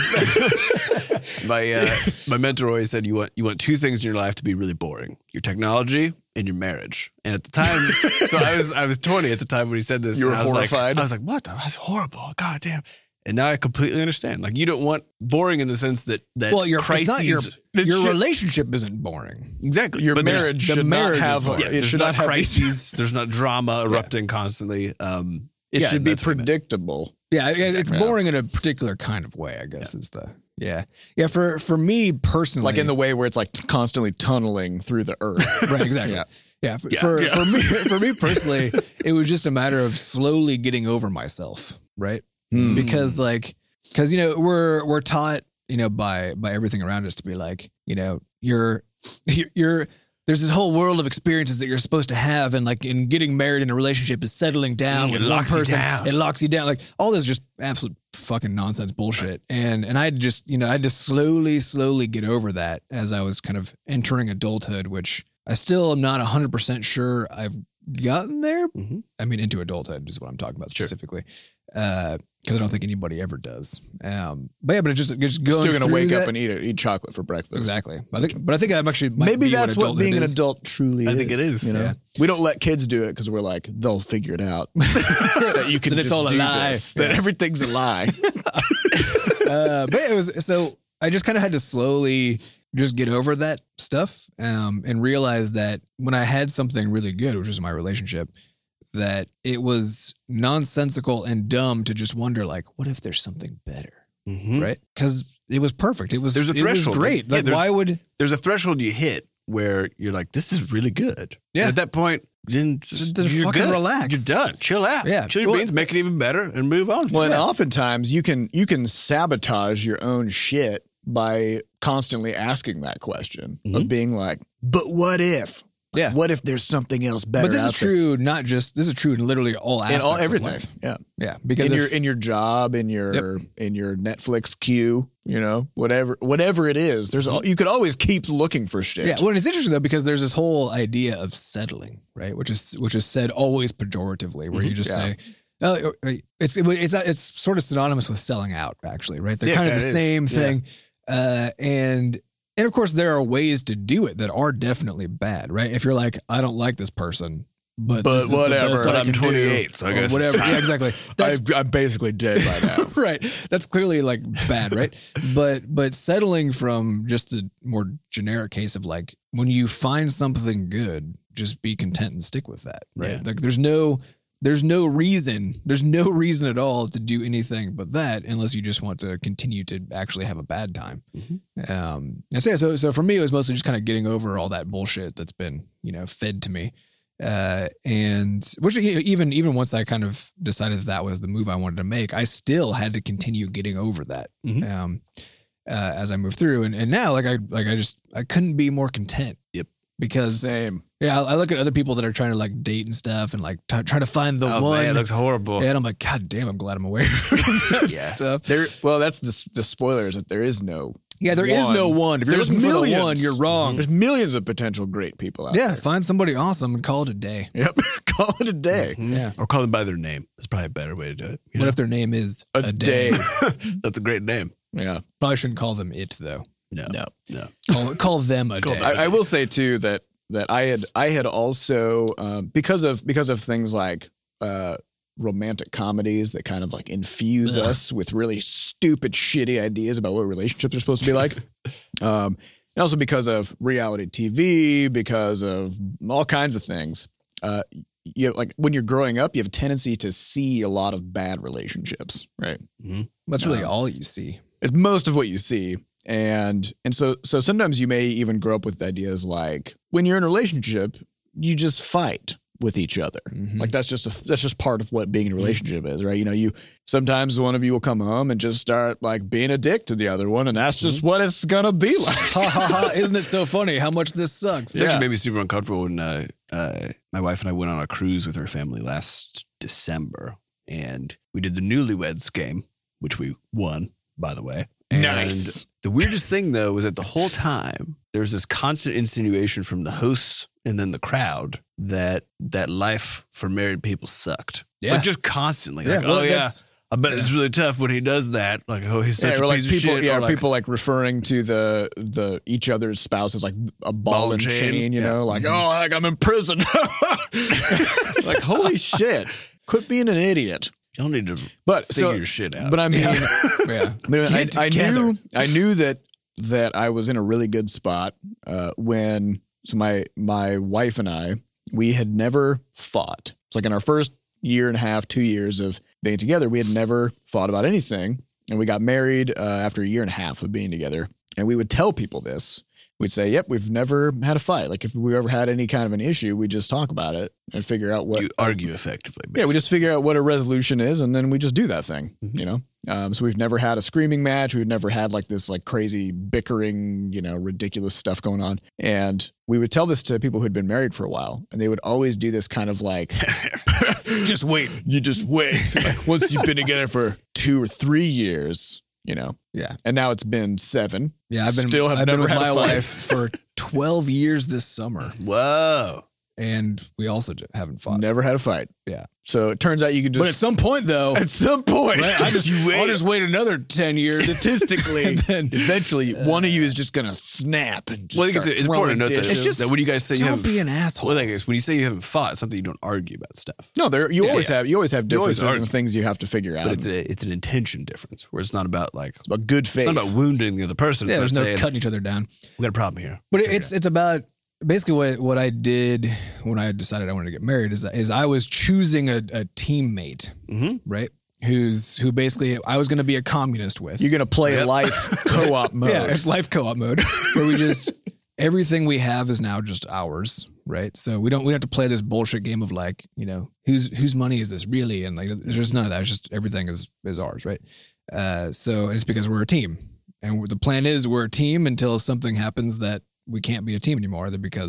Speaker 3: my uh, my mentor always said you want you want two things in your life to be really boring: your technology and your marriage. And at the time, so I was I was twenty at the time when he said this.
Speaker 2: You were
Speaker 3: and I was
Speaker 2: horrified?
Speaker 3: Like, I was like, what? That's horrible. God damn. And now I completely understand. Like, you don't want boring in the sense that that
Speaker 1: Well, your
Speaker 3: crises.
Speaker 1: it's not your
Speaker 2: it
Speaker 1: your
Speaker 2: should-
Speaker 1: relationship isn't boring.
Speaker 3: exactly
Speaker 2: Your
Speaker 3: But there's-
Speaker 2: marriage
Speaker 1: the
Speaker 2: should
Speaker 1: marriage is
Speaker 2: not have.
Speaker 1: boring.
Speaker 3: Yeah,
Speaker 2: it
Speaker 3: there's
Speaker 2: should
Speaker 3: not
Speaker 2: not have.
Speaker 3: crises. There's not drama erupting constantly. Um,
Speaker 2: It
Speaker 3: yeah,
Speaker 2: should be
Speaker 3: that's what I meant.
Speaker 2: predictable.
Speaker 1: Yeah, it- it's
Speaker 2: Yeah.
Speaker 1: boring in a particular kind of way, I guess is the yeah. Yeah, for for me personally.
Speaker 2: Like in the way where it's like constantly tunneling through the earth.
Speaker 1: right, exactly.
Speaker 2: Yeah.
Speaker 1: Yeah, for,
Speaker 3: Yeah.
Speaker 1: for,
Speaker 2: Yeah.
Speaker 1: for me for me personally, it was just a matter of slowly getting over myself, right?
Speaker 2: Hmm.
Speaker 1: Because like because you know, we're we're taught, you know, by by everything around us to be like, you know, you're you're, you're there's this whole world of experiences that you're supposed to have, and like in getting married in a relationship is settling down
Speaker 3: Mm,
Speaker 1: with
Speaker 3: it
Speaker 1: one
Speaker 3: locks you
Speaker 1: person.
Speaker 3: down.
Speaker 1: It locks you down. Like all this is just absolute fucking nonsense bullshit. And and I had to just, you know, I had to slowly, slowly get over that as I was kind of entering adulthood, which I still am not one hundred percent sure I've gotten there.
Speaker 3: Mhm.
Speaker 1: I mean, into adulthood is what I'm talking about
Speaker 3: Sure.
Speaker 1: specifically. Uh, because I don't think anybody ever does. Um, but yeah, but it just just going
Speaker 2: Still going to
Speaker 1: through
Speaker 2: wake
Speaker 1: that-
Speaker 2: up and eat eat chocolate for breakfast.
Speaker 1: exactly. I think, but I think I'm actually might
Speaker 2: Maybe
Speaker 1: be
Speaker 2: that's what
Speaker 1: adulthood
Speaker 2: being an
Speaker 1: is.
Speaker 2: adult truly
Speaker 3: I
Speaker 2: is.
Speaker 3: think it is,
Speaker 2: You know,
Speaker 1: yeah.
Speaker 2: we don't let kids do it because we're like they'll figure it out. that you can
Speaker 1: That it's
Speaker 2: just
Speaker 1: all a
Speaker 2: do
Speaker 1: lie.
Speaker 2: this. That
Speaker 1: Yeah.
Speaker 2: everything's a lie.
Speaker 1: uh, but it was so I just kind of had to slowly just get over that stuff um, and realize that when I had something really good, which was my relationship, that it was nonsensical and dumb to just wonder, like, what if there's something better,
Speaker 3: Mhm.
Speaker 1: right? Because it was perfect. It was
Speaker 3: There's a
Speaker 1: it was
Speaker 3: threshold.
Speaker 1: great.
Speaker 3: Yeah,
Speaker 1: Like,
Speaker 3: there's-
Speaker 1: why would
Speaker 3: There's a threshold you hit where you're like, this is really good.
Speaker 1: Yeah.
Speaker 3: And at that point, then just,
Speaker 1: Just
Speaker 3: you're
Speaker 1: fucking
Speaker 3: good.
Speaker 1: relax.
Speaker 3: You're done. Chill out.
Speaker 1: Yeah.
Speaker 3: Chill your
Speaker 1: Well,
Speaker 3: beans, make it even better, and move on.
Speaker 2: Well, and oftentimes you can you can sabotage your own shit by constantly asking that question
Speaker 3: Mhm.
Speaker 2: of being like, "But what if?"
Speaker 1: Yeah.
Speaker 2: What if there's something else better?
Speaker 1: But this
Speaker 2: out
Speaker 1: is true, not just this is true in literally all
Speaker 2: there?
Speaker 1: aspects
Speaker 2: in all
Speaker 1: of
Speaker 2: everything.
Speaker 1: life.
Speaker 2: Yeah,
Speaker 1: Yeah, because
Speaker 2: in
Speaker 1: if,
Speaker 2: your in your job, in your in your Netflix queue, you know, whatever whatever it is, there's all, you could always keep looking for shit.
Speaker 1: yeah, well, it's interesting though because there's this whole idea of settling, right? Which is which is said always pejoratively, where you just
Speaker 2: Yeah.
Speaker 1: say, "Oh, it's it's it's sort of synonymous with selling out," actually, right? They're
Speaker 3: Yeah,
Speaker 1: kind of
Speaker 3: it
Speaker 1: the
Speaker 3: is.
Speaker 1: same
Speaker 3: Yeah.
Speaker 1: thing, uh, and and of course there are ways to do it that are definitely bad, right? If you're like, I don't like this person, but
Speaker 2: But
Speaker 1: this is the
Speaker 2: whatever.
Speaker 1: best
Speaker 2: But
Speaker 1: I
Speaker 3: I'm
Speaker 1: can do,
Speaker 3: twenty-eight, so I
Speaker 1: or
Speaker 3: guess it's
Speaker 1: whatever.
Speaker 3: time.
Speaker 1: Yeah, exactly. That's
Speaker 2: I, I'm basically dead by now.
Speaker 1: right. That's clearly like bad, right? but but settling from just the more generic case of like when you find something good, just be content and stick with that, right?
Speaker 3: Yeah.
Speaker 1: Like there's no there's no reason, there's no reason at all to do anything but that unless you just want to continue to actually have a bad time.
Speaker 3: Mm-hmm.
Speaker 1: Um, and so, yeah, so so for me, it was mostly just kind of getting over all that bullshit that's been you know fed to me. Uh, and which even even once I kind of decided that, that was the move I wanted to make, I still had to continue getting over that
Speaker 3: Mhm.
Speaker 1: um, uh, as I moved through. And and now like I like I just I couldn't be more content.
Speaker 3: Yep.
Speaker 1: Because
Speaker 2: Same.
Speaker 1: yeah, I I look at other people that are trying to like date and stuff and like t- try to find the
Speaker 3: Oh,
Speaker 1: one.
Speaker 3: man, it looks horrible.
Speaker 1: and I'm like, God damn, I'm glad I'm away from that
Speaker 3: Yeah.
Speaker 1: stuff.
Speaker 2: There. Well, that's the the spoiler is that there is no.
Speaker 1: Yeah, there is
Speaker 2: one.
Speaker 1: no one. If you're
Speaker 2: There's
Speaker 1: looking for the
Speaker 2: millions.
Speaker 1: one, you're wrong.
Speaker 2: There's millions of potential great people out
Speaker 1: Yeah,
Speaker 2: there.
Speaker 1: find somebody awesome and call it a day.
Speaker 2: Yep. Call it a day.
Speaker 3: Mhm.
Speaker 1: Yeah.
Speaker 3: Or call them by their name. That's probably a better way to do it. you
Speaker 1: What
Speaker 3: know?
Speaker 1: if their name is
Speaker 2: A,
Speaker 1: a,
Speaker 2: day.
Speaker 1: day?
Speaker 3: That's a great name.
Speaker 2: Yeah.
Speaker 1: Probably shouldn't call them it though.
Speaker 3: No.
Speaker 2: No.
Speaker 3: No.
Speaker 1: Call call them a
Speaker 3: Call
Speaker 1: day.
Speaker 3: them
Speaker 2: I, I will say too that that I had I had also um, because of because of things like uh, romantic comedies that kind of like infuse
Speaker 1: Ugh.
Speaker 2: us with really stupid, shitty ideas about what relationships are supposed to be like. um, and also because of reality T V, because of all kinds of things. Uh, you know, like when you're growing up, you have a tendency to see a lot of bad relationships, right?
Speaker 1: That's really
Speaker 2: No.
Speaker 1: all you see.
Speaker 2: It's most of what you see. And and so so sometimes you may even grow up with ideas like when you're in a relationship, you just fight with each other.
Speaker 1: Mhm.
Speaker 2: Like that's just a, that's just part of what being in a relationship is, right? You know, you sometimes one of you will come home and just start like being a dick to the other one, and that's just what it's gonna be like.
Speaker 1: Ha ha ha! Isn't it so funny how much this sucks?
Speaker 3: It
Speaker 2: Yeah.
Speaker 3: actually made me super uncomfortable when uh, uh, my wife and I went on a cruise with her family last December, and we did the Newlyweds game, which we won, by the way. And
Speaker 2: Nice.
Speaker 3: The weirdest thing, though, was that the whole time there was this constant insinuation from the hosts and then the crowd that that life for married people sucked.
Speaker 1: Yeah.
Speaker 3: Like just constantly.
Speaker 1: Yeah,
Speaker 3: Like,
Speaker 1: well,
Speaker 3: oh yeah,
Speaker 1: that's-
Speaker 3: I bet it's really tough when he does that. Like, oh, he's such
Speaker 2: Yeah,
Speaker 3: a
Speaker 2: or like
Speaker 3: piece
Speaker 2: people,
Speaker 3: of shit.
Speaker 2: yeah,
Speaker 3: Or like,
Speaker 2: people like referring to the the each other's spouse as like a ball,
Speaker 3: Ball
Speaker 2: and
Speaker 3: and
Speaker 2: chain,
Speaker 3: chain,
Speaker 2: you
Speaker 3: yeah.
Speaker 2: know, like oh, like I'm in prison. Like holy shit, quit being an idiot.
Speaker 3: you don't need to
Speaker 2: But
Speaker 3: figure
Speaker 2: so,
Speaker 3: your shit out.
Speaker 2: but I mean,
Speaker 1: Yeah.
Speaker 2: I, mean, I,
Speaker 1: Get
Speaker 2: I
Speaker 1: together.
Speaker 2: knew I knew that that I was in a really good spot uh, when so my my wife and I we had never fought. It's like in our first year and a half, two years of being together, we had never fought about anything, and we got married uh, after a year and a half of being together. And we would tell people this. We'd say, "Yep, we've never had a fight. Like if we ever had any kind of an issue, we just talk about it and figure out what
Speaker 3: you argue effectively.
Speaker 2: yeah, we just figure out what a resolution is, and then we just do that thing,
Speaker 3: Mhm.
Speaker 2: you know. Um, so we've never had a screaming match. We've never had like this like crazy bickering, you know, ridiculous stuff going on. And we would tell this to people who'd been married for a while, and they would always do this kind of like,
Speaker 1: Just wait.
Speaker 2: you just wait. Like once you've been together for two or three years, you know.
Speaker 1: Yeah.
Speaker 2: And now it's been seven.
Speaker 1: Yeah. I've been
Speaker 2: Still have
Speaker 1: I've been
Speaker 2: never
Speaker 1: with
Speaker 2: had
Speaker 1: my
Speaker 2: a fight.
Speaker 1: wife for twelve years this summer,
Speaker 3: Whoa.
Speaker 1: and we also j- haven't fought.
Speaker 2: Never had a fight.
Speaker 1: Yeah.
Speaker 2: So it turns out you can just
Speaker 1: But at some point, though,
Speaker 2: at some point,
Speaker 1: right, I just
Speaker 2: you wait.
Speaker 1: I'll just wait another ten years.
Speaker 2: Statistically,
Speaker 1: And then-
Speaker 2: eventually, one of you is just gonna snap and just
Speaker 3: Well, I think it's,
Speaker 2: start
Speaker 3: it's important to note
Speaker 2: throwing
Speaker 3: that,
Speaker 2: dishes.
Speaker 1: It's just-
Speaker 3: that when you guys say you
Speaker 1: Don't
Speaker 3: haven't
Speaker 1: be an asshole.
Speaker 3: Well, I think it's when you say you haven't fought, it's something you don't argue about stuff.
Speaker 2: no, there you
Speaker 3: Yeah,
Speaker 2: always
Speaker 3: yeah.
Speaker 2: have you always have
Speaker 3: You always
Speaker 2: differences
Speaker 3: argue.
Speaker 2: and things you have to figure out.
Speaker 3: But it's a it's an intention difference where it's not about like
Speaker 2: It's about good faith.
Speaker 3: it's not about wounding the other person.
Speaker 1: yeah,
Speaker 3: It's
Speaker 1: there's
Speaker 3: about
Speaker 1: no
Speaker 3: saying,
Speaker 1: cutting each other down.
Speaker 3: we got a problem here.
Speaker 1: But
Speaker 3: Figure
Speaker 1: it's
Speaker 3: it
Speaker 1: it's about basically what what I did when I decided I wanted to get married is is I was choosing a, a teammate,
Speaker 3: out. Mhm.
Speaker 1: right? Who's who basically I was going to be a communist with.
Speaker 2: You're gonna play
Speaker 3: Yep.
Speaker 2: life co-op mode.
Speaker 1: Yeah, it's life co-op mode where we just everything we have is now just ours, right? So we don't we don't have to play this bullshit game of like, you know, whose whose money is this really? And like there's just none of that. It's just everything is is ours, right? Uh, so and it's because we're a team, and the plan is we're a team until something happens that we can't be a team anymore. That because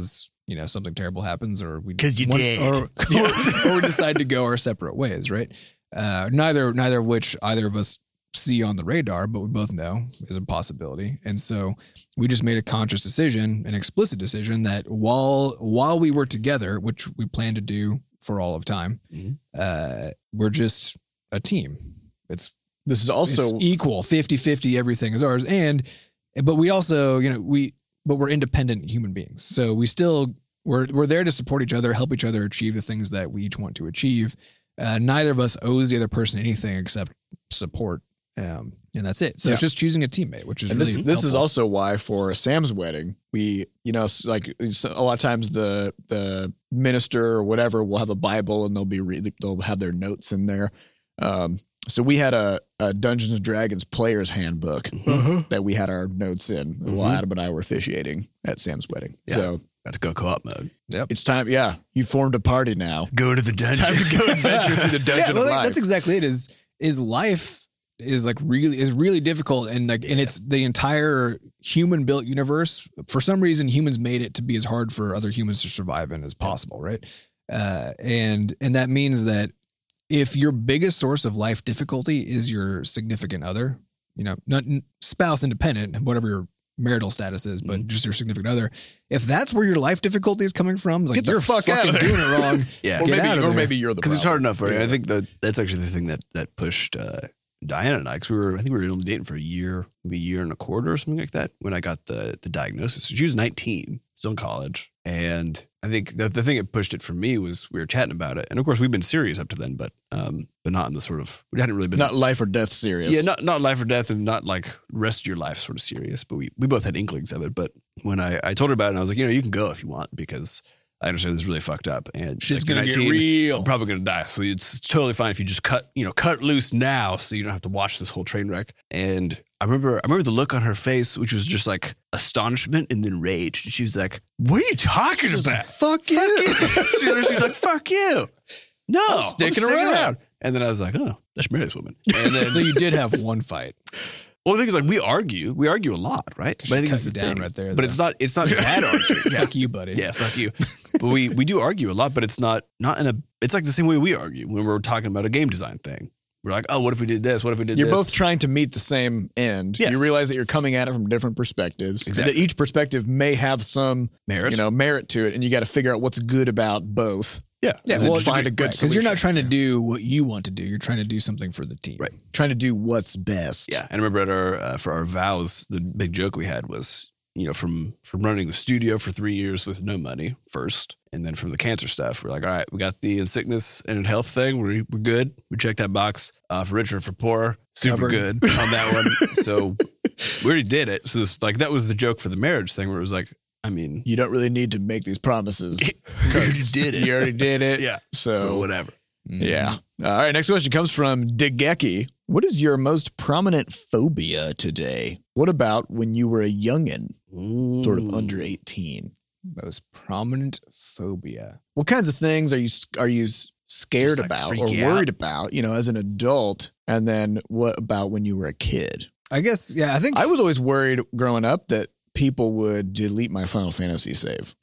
Speaker 1: you know, something terrible happens or we
Speaker 3: 'Cause you
Speaker 1: one-
Speaker 3: did.
Speaker 1: or, or, or we decide to go our separate ways, right? Uh, neither neither of which either of us see on the radar, but we both know is a possibility. And so we just made a conscious decision, an explicit decision that while while we were together, which we plan to do for all of time,
Speaker 3: Mhm.
Speaker 1: uh, we're just a team. It's
Speaker 2: This is also
Speaker 1: it's equal, fifty-fifty, everything is ours. And, but we also, you know, we, but we're independent human beings. So we still, we're, we're there to support each other, help each other achieve the things that we each want to achieve. Uh, neither of us owes the other person anything except support. Um, and that's it. So
Speaker 2: Yeah.
Speaker 1: it's just choosing a teammate, which is
Speaker 2: And
Speaker 1: really
Speaker 2: this, this is
Speaker 1: helpful.
Speaker 2: also why for Sam's wedding, we, you know, s- like s- a lot of times the the minister or whatever will have a Bible and they'll be re- they'll have their notes in there. Um, so we had a, a Dungeons and Dragons player's handbook that we had our notes in while
Speaker 3: Mhm.
Speaker 2: Adam and I were officiating at Sam's wedding.
Speaker 3: Yeah.
Speaker 2: So
Speaker 3: Got to go co-op mode.
Speaker 2: it's time. Yeah, you formed a party now.
Speaker 3: Go to the
Speaker 2: It's time to go adventure through the
Speaker 1: yeah,
Speaker 2: dungeon
Speaker 1: well,
Speaker 2: of
Speaker 1: that-
Speaker 2: life.
Speaker 1: that's exactly it. Is is life is like really is really difficult, and like and it's the entire human built universe. For some reason, humans made it to be as hard for other humans to survive in as possible, right? Uh, and and that means that if your biggest source of life difficulty is your significant other, you know, not spouse independent, whatever your marital status is, but just your significant other. If that's where your life difficulty is coming from, like
Speaker 2: Get the
Speaker 1: you're
Speaker 2: fuck
Speaker 1: fucking
Speaker 2: out of there.
Speaker 1: doing it wrong.
Speaker 3: Yeah.
Speaker 2: or
Speaker 1: Get
Speaker 2: maybe,
Speaker 1: out of
Speaker 2: or
Speaker 1: there.
Speaker 2: maybe you're the
Speaker 3: Because it's hard
Speaker 2: problem.
Speaker 3: enough, right?
Speaker 2: Yeah.
Speaker 3: I think that that's actually the thing that that pushed uh, Diana and I, because we were, I think we were only dating for a year, maybe a year and a quarter or something like that when I got the the diagnosis. She was nineteen, still in college, and I think the the thing that pushed it for me was we were chatting about it, and of course we've been serious up to then, but um, but not in the sort of we hadn't really been
Speaker 2: Not life or death serious.
Speaker 3: yeah, not not life or death, and not like rest of your life sort of serious. But we we both had inklings of it. But when I I told her about it, and I was like, you know, you can go if you want because I understand this is really fucked up and
Speaker 1: Shit's
Speaker 3: like,
Speaker 1: gonna
Speaker 3: you're
Speaker 1: get
Speaker 3: nineteen,
Speaker 1: real.
Speaker 3: I'm probably gonna die. So it's, it's totally fine if you just cut you know cut loose now, so you don't have to watch this whole train wreck. And I remember I remember the look on her face, which was just like astonishment and then rage. She was like, "What are you talking
Speaker 2: She's
Speaker 3: about?
Speaker 2: like, fuck you.
Speaker 3: she, she was like, "Fuck you." No,
Speaker 2: I'm
Speaker 3: I'm
Speaker 2: sticking around.
Speaker 3: And then I was like, "Oh, I should marry this woman." And then
Speaker 1: So you did have one fight.
Speaker 3: well, the thing is, like, we argue, we argue a lot, right?
Speaker 1: She cut
Speaker 3: it's
Speaker 1: you
Speaker 3: the
Speaker 1: down
Speaker 3: thing.
Speaker 1: right there,
Speaker 3: But
Speaker 1: though.
Speaker 3: it's not, it's not bad arguing. Yeah.
Speaker 1: Fuck you, buddy.
Speaker 3: Yeah, fuck you. But we we do argue a lot, but it's not not in a. It's like the same way we argue when we're talking about a game design thing. We're like, oh, what if we did this? What if we did
Speaker 2: You're
Speaker 3: this?
Speaker 2: both trying to meet the same end.
Speaker 3: Yeah.
Speaker 2: You realize that you're coming at it from different perspectives.
Speaker 3: Exactly.
Speaker 2: That each perspective may have some
Speaker 3: Merit.
Speaker 2: you know, merit to it, and you got to figure out what's good about both.
Speaker 3: yeah,
Speaker 2: Yeah,
Speaker 3: And then
Speaker 2: well,
Speaker 3: just
Speaker 2: find
Speaker 3: agree.
Speaker 2: a good
Speaker 1: Because you're not
Speaker 2: solution.
Speaker 1: trying to do what you want to do. You're trying to do something for the team.
Speaker 3: Right.
Speaker 2: Trying to do what's best.
Speaker 3: Yeah, and I remember at our uh, for our vows, the big joke we had was, you know, from from running the studio for three years with no money first, and then from the cancer stuff, we're like, all right, we got the sickness and health thing, we're we're good. We checked that box. Uh, for richer, for poor, super
Speaker 1: Covered.
Speaker 3: good on that one. So we already did it. So this, like that was the joke for the marriage thing, where it was like, I mean,
Speaker 2: You don't really need to make these promises.
Speaker 3: you already did it.
Speaker 2: You already did it.
Speaker 3: Yeah.
Speaker 2: So,
Speaker 3: So whatever.
Speaker 2: yeah. All right. Next question comes from Degeki. What is your most prominent phobia today? What about when you were a youngin, sort of
Speaker 3: Ooh.
Speaker 2: under eighteen?
Speaker 1: Most prominent phobia.
Speaker 2: What kinds of things are you are you scared
Speaker 3: Just, like,
Speaker 2: about
Speaker 3: freak
Speaker 2: or
Speaker 3: you
Speaker 2: worried about, you know, as an adult? And then what about when you were a kid?
Speaker 1: I guess, yeah, I think
Speaker 2: I was always worried growing up that people would delete my Final Fantasy save.